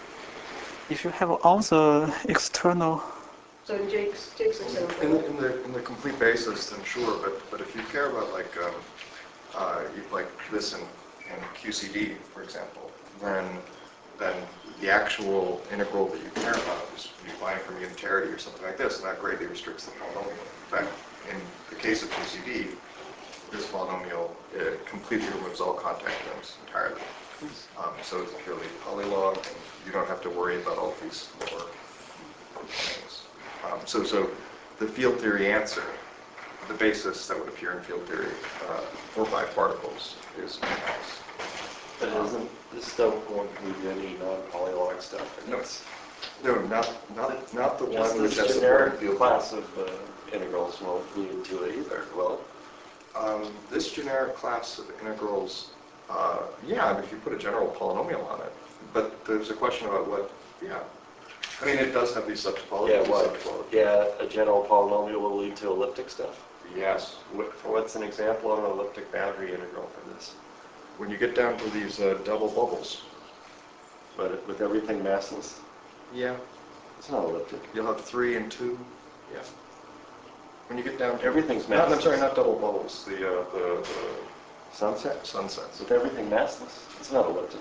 if you have all the external. So in Jake's example. In the complete basis, then sure. But if you care about like this in QCD, for example, then the actual integral that you care about is when you find from unitarity or something like this, and that greatly restricts the polynomial. In fact, in the case of QCD, this polynomial completely removes all contact terms entirely. So it's purely polylog, and you don't have to worry about all these lower things. So the field theory answer, the basis that would appear in field theory for biparticles is nice. But isn't this still going to be any non-polylog stuff? No, not the one which this has generic class of integrals won't lead to it either, will it? This generic class of integrals, yeah, I mean, if you put a general polynomial on it, but there's a question about what, yeah. I mean, it does have these subtopologies. Yeah, a general polynomial will lead to elliptic stuff? Yes. What's an example of an elliptic boundary integral for this? When you get down to these double bubbles. But with everything massless? Yeah. It's not elliptic. You'll have 3 and 2. Yeah. When you get down to everything's massless. I'm sorry, not double bubbles. The sunset? Sunsets. With everything massless? It's not elliptic.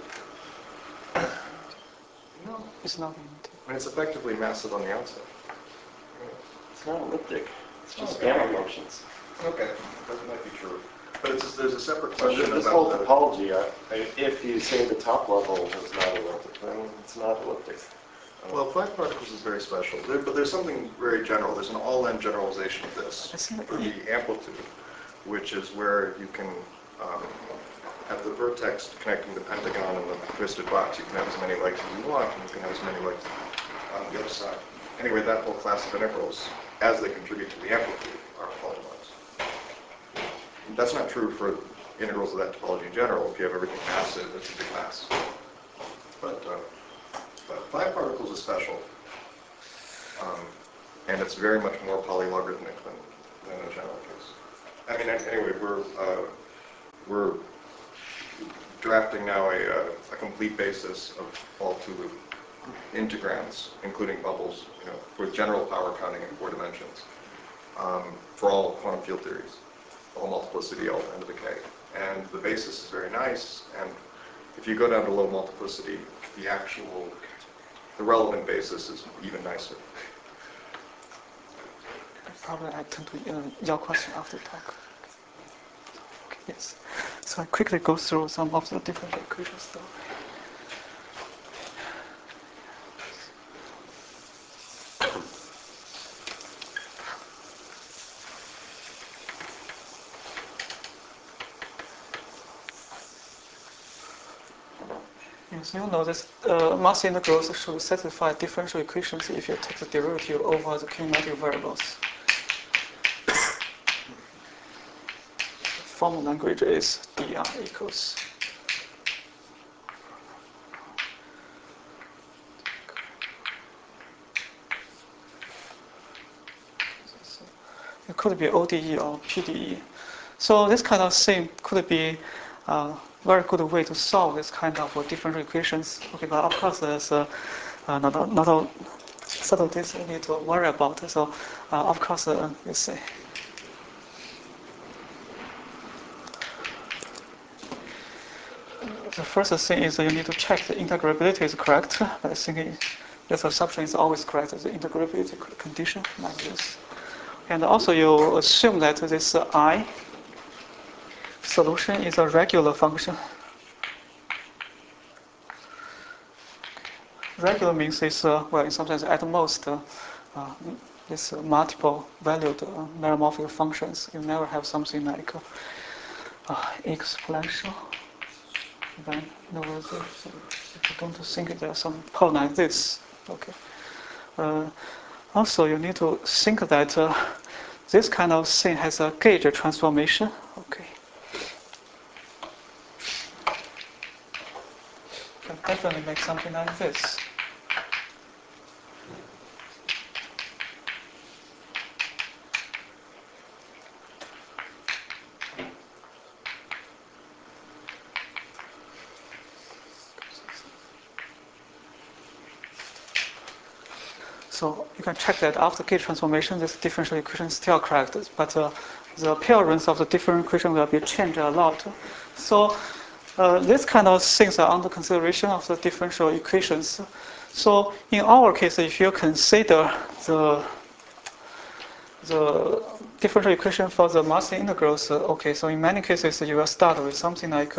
No, it's not. I mean, it's effectively massive on the outside. It's not elliptic. It's just gamma functions. Okay, that might be true. But there's a separate So question this about whole topology, if you say the top level is not elliptic, then it's not elliptic. Well, flat particles is very special, but there's something very general. There's an all-end generalization of this for the amplitude, which is where you can have the vertex connecting the pentagon and the twisted box. You can have as many legs as you want, and you can have as many legs on the other side. Anyway, that whole class of integrals, as they contribute to the amplitude, are polynomials. That's not true for integrals of that topology in general. If you have everything massive, it's a big mass. But 5 particles is special. And it's very much more polylogarithmic than a general case. I mean, anyway, we're drafting now a complete basis of all 2-loop integrams, including bubbles, with general power counting in 4 dimensions, for all quantum field theories, all multiplicity, all end of decay. And the basis is very nice, and if you go down to low multiplicity, the relevant basis is even nicer. Probably I turn to your question after talk. Okay, yes. So I quickly go through some of the differential equations stuff. Yes, you know this mass integrals should satisfy differential equations if you take the derivative over the kinematic variables. Formal language is dr equals. It could be ODE or PDE. So this kind of thing could be a very good way to solve this kind of differential equations. Okay, but of course there's not all subtleties you need to worry about. So of course, let's see. The first thing is you need to check the integrability is correct. I think this assumption is always correct, the integrability condition like this. And also you assume that this I solution is a regular function. Regular means it's, well, in some sense, at most, this multiple valued meromorphic functions. You never have something like exponential. Then, in other words, if you don't think there's some power like this, okay. Also, you need to think that this kind of thing has a gauge transformation, okay. You can definitely make something like this. So you can check that after gauge transformation, this differential equation is still correct, but the appearance of the differential equation will be changed a lot. So this kind of things are under consideration of the differential equations. So in our case, if you consider the differential equation for the mass integrals, okay, so in many cases you will start with something like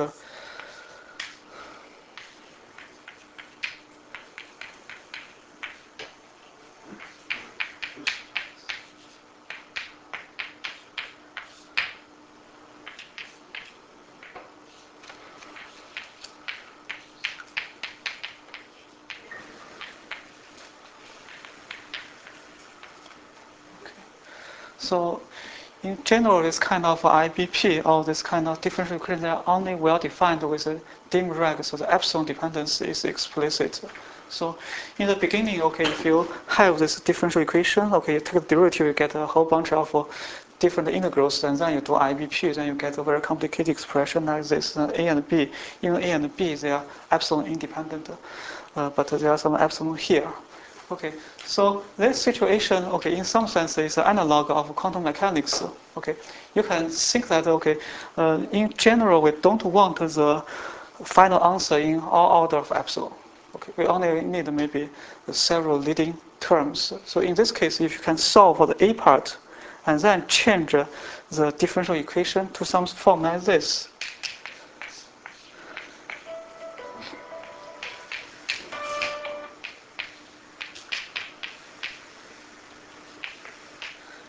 so in general, this kind of IBP or this kind of differential equation are only well defined with a dim reg, so the epsilon dependence is explicit. So in the beginning, okay, if you have this differential equation, okay, you take the derivative, you get a whole bunch of different integrals, and then you do IBP, then you get a very complicated expression like this. A and B, even A and B, they are epsilon independent, but there are some epsilon here. Okay, so this situation, okay, in some sense is an analog of quantum mechanics. Okay, you can think that, okay, in general, we don't want the final answer in all order of epsilon. Okay, we only need maybe several leading terms. So in this case, if you can solve for the A part, and then change the differential equation to some form like this.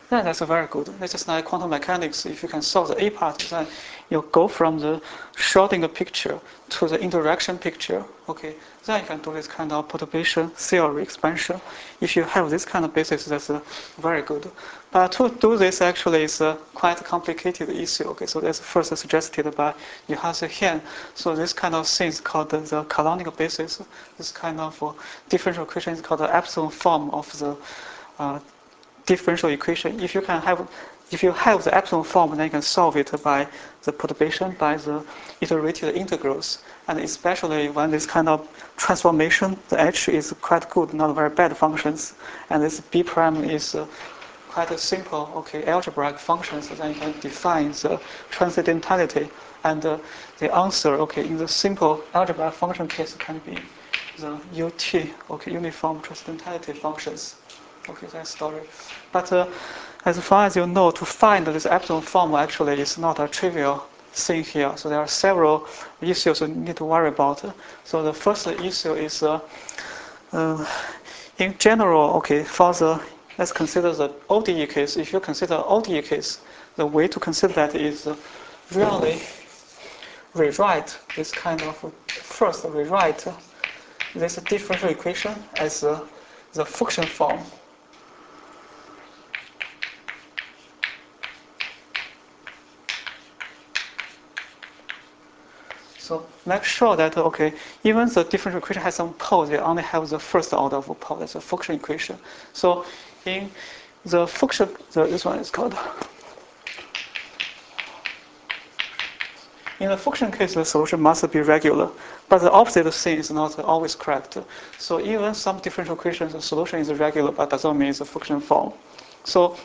then that's very good. That's just like quantum mechanics. If you can solve the A part, then you go from the Schrodinger picture to the interaction picture. Okay, then you can do this kind of perturbation theory expansion. If you have this kind of basis, that's very good. But to do this actually is a quite complicated issue. Okay, so that's first suggested by Johannes Hien. So this kind of thing is called the canonical basis. This kind of differential equation is called the epsilon form of the differential equation. If you have the epsilon form, then you can solve it by the perturbation, by the iterated integrals, and especially when this kind of transformation, the H is quite good, not very bad functions, and this B prime is quite a simple, algebraic function. So then you can define the transcendentality, and the answer, in the simple algebraic function case can be the UT, uniform transcendentality functions. Okay, that's story. But as far as you know, to find this epsilon form actually is not a trivial thing here. So there are several issues you need to worry about. So the first issue is, in general, for the, let's consider the ODE case. If you consider ODE case, the way to consider that is really rewrite this kind of, first rewrite this differential equation as the function form. So make sure that, even the differential equation has some pole, they only have the first order of pole, that's a function equation. So in the function, this one is called, in the function case, the solution must be regular, but the opposite thing is not always correct. So even some differential equations, the solution is regular, but doesn't mean it's a function form. So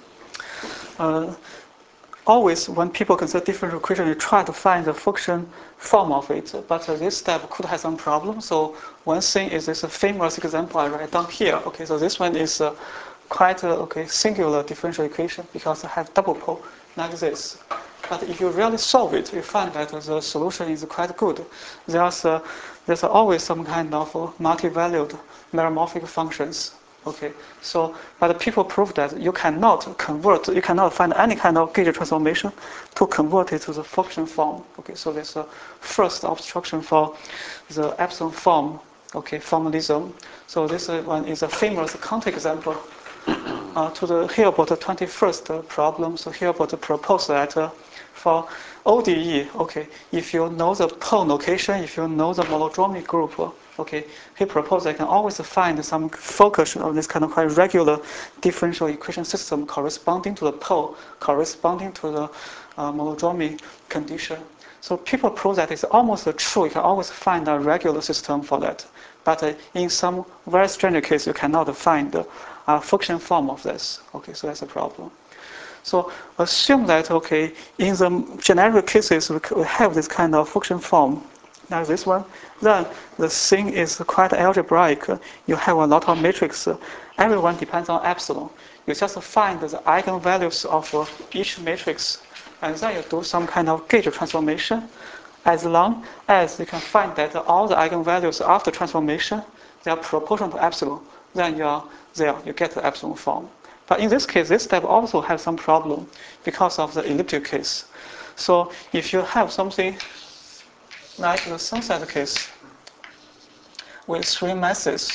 always when people consider differential equation, they try to find the function form of it, but this step could have some problems. So one thing is this famous example I write down here. So this one is quite a singular differential equation because it has double pole like this. But if you really solve it, you find that the solution is quite good. There's always some kind of multi-valued meromorphic functions. But people prove that you cannot find any kind of gauge transformation to convert it to the function form. So there's a first obstruction for the epsilon form, formalism. So this one is a famous counterexample to the Hilbert 21st problem. So Hilbert proposed that for ODE, if you know the pole location, if you know the Molodromy group, he proposed I can always find some focus of this kind of quite regular differential equation system corresponding to the pole, corresponding to the Molodromy condition. So people prove that it's almost true. You can always find a regular system for that. But in some very strange case, you cannot find a function form of this. So that's a problem. So assume that, in the generic cases, we have this kind of function form, like this one, then the thing is quite algebraic. You have a lot of matrix. Everyone depends on epsilon. You just find the eigenvalues of each matrix, and then you do some kind of gauge transformation. As long as you can find that all the eigenvalues after transformation, they are proportional to epsilon, then you are there, you get the epsilon form. But in this case, this step also has some problem because of the elliptic case. So if you have something like the sunset case with three masses,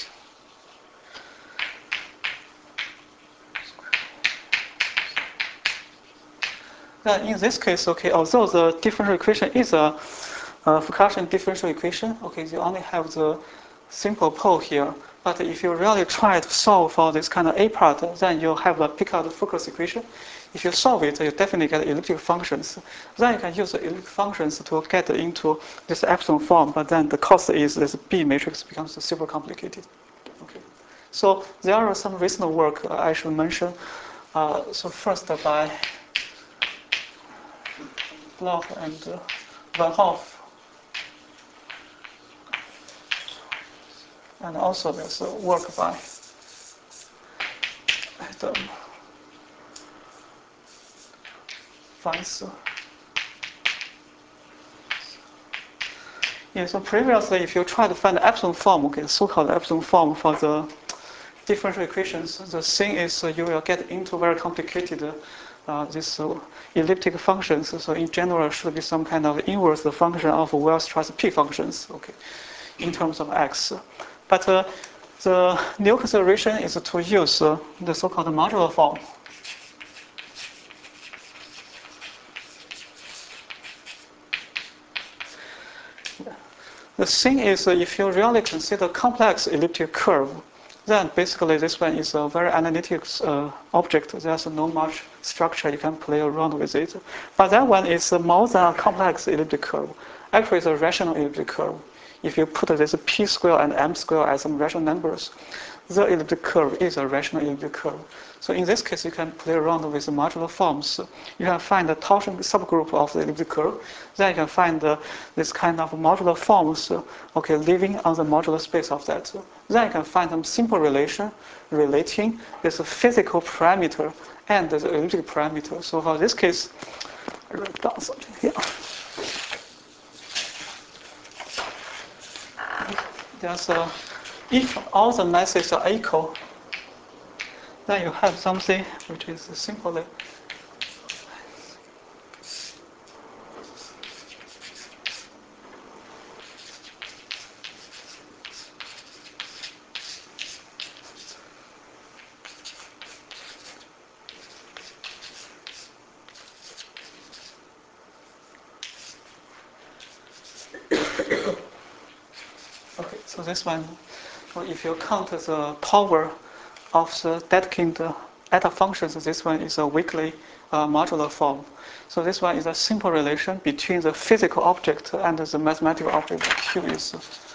then in this case, although the differential equation is a Foucaultian differential equation, you only have the simple pole here. But if you really try to solve for this kind of A part, then you have a Picard-Focus equation. If you solve it, you definitely get elliptic functions. Then you can use the elliptic functions to get into this epsilon form, but then the cost is this B matrix becomes super complicated. So there are some recent work I should mention. So first by Bloch and Van Hoff. And also there's work by Vance. So previously, if you try to find the epsilon form, the so-called epsilon form for the differential equations, the thing is you will get into very complicated this elliptic functions. So in general, should be some kind of inverse function of Weierstrass P functions, okay, in terms of x. But the new consideration is to use the so-called modular form. The thing is, if you really consider complex elliptic curve, then basically this one is a very analytic object. There's no much structure you can play around with it. But that one is more than a complex elliptic curve. Actually, it's a rational elliptic curve. If you put this p square and m square as some rational numbers, the elliptic curve is a rational elliptic curve. So in this case, you can play around with the modular forms. You can find the torsion subgroup of the elliptic curve. Then you can find this kind of modular forms, okay, living on the modular space of that. Then you can find some simple relation relating this physical parameter and the elliptic parameter. So for this case, I write down something here. There's if all the masses are equal, then you have something which is simply okay. So this one, well, if you count the power of the Dedekind eta functions, this one is a weakly modular form. So this one is a simple relation between the physical object and the mathematical object Q is.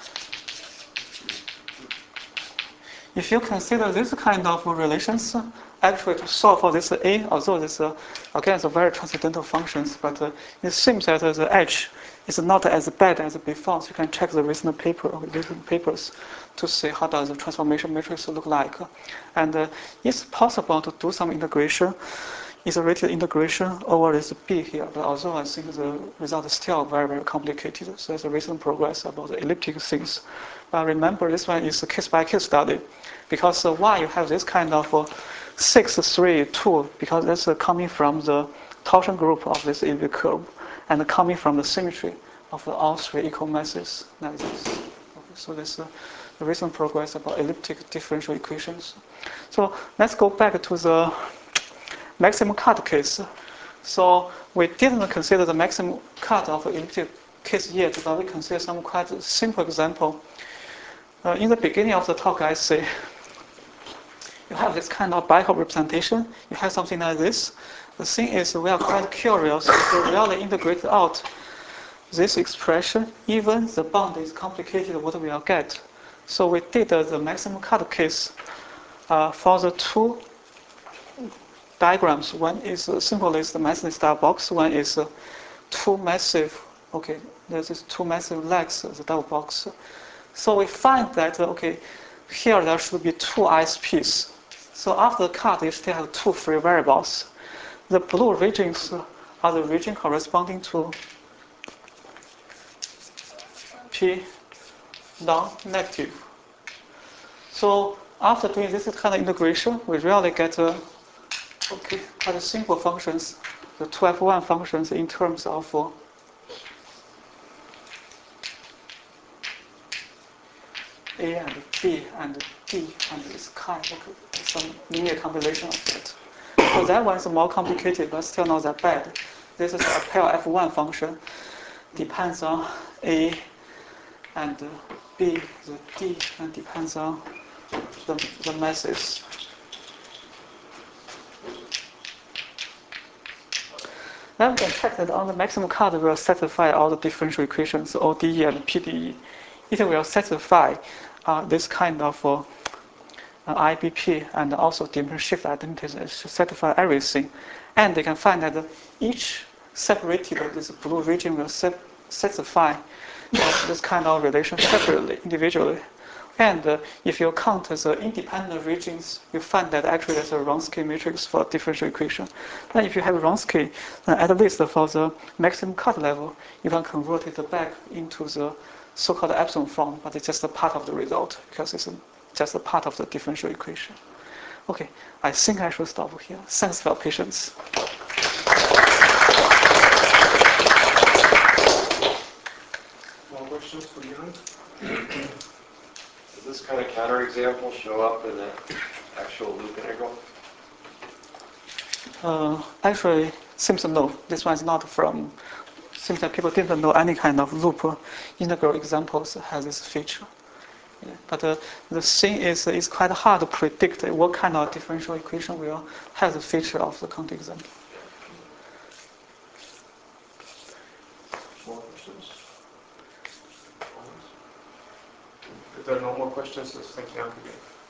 If you consider this kind of relations, actually to solve for this A, although this again is a very transcendental functions, but it seems that the H is not as bad as before. So you can check the recent papers to see how does the transformation matrix look like. And it's possible to do some integration, iterated integration over this B here. But also I think the result is still very, very complicated. So there's a recent progress about the elliptic things. But remember, this one is a case-by-case study. Because why you have this kind of 6, 3, 2, because that's coming from the torsion group of this elliptic curve and coming from the symmetry of all 3 equal masses like this. Okay, so this the recent progress about elliptic differential equations. So let's go back to the maximum cut case. So we didn't consider the maximum cut of elliptic case yet, but we consider some quite simple example. In the beginning of the talk, I say you have this kind of bicolor representation. You have something like this. The thing is, we are quite curious to really integrate out this expression. Even the bound is complicated, what we will get. So we did the maximum cut case for the 2 diagrams. One is simply the Meissner star box. One is 2 massive. Okay, there's this 2 massive legs, the double box. So we find that okay, here there should be 2 ISPs. So after the cut, you still have 2 free variables. The blue regions are the region corresponding to P non-negative. So after doing this kind of integration, we really get okay, quite simple functions, the 2f1 functions in terms of A and B and D and this kind of some linear combination of that. So that one is more complicated, but still not that bad. This is a pair f1 function, depends on A and B, the D, and depends on the masses. Then we can check that on the maximum cut will satisfy all the differential equations, ODE and PDE. It will satisfy this kind of IBP and also dimension shift identities to satisfy everything. And they can find that each separated this blue region will satisfy this kind of relation separately, individually. And if you count the independent regions, you find that actually there's a Wronski matrix for differential equation. Then if you have Wronski, then at least for the maximum cut level, you can convert it back into the so-called epsilon form, but it's just a part of the result because it's just just a part of the differential equation. Okay, I think I should stop here. Thanks for your patience. More questions for Bjorn? Does this kind of counterexample show up in the actual loop integral? Actually, seems no. This one is not from. Seems that people didn't know any kind of loop integral examples has this feature. Yeah. But the thing is, it's quite hard to predict what kind of differential equation will have the feature of the counterexample. More questions? If there are no more questions, let's thank Jan again.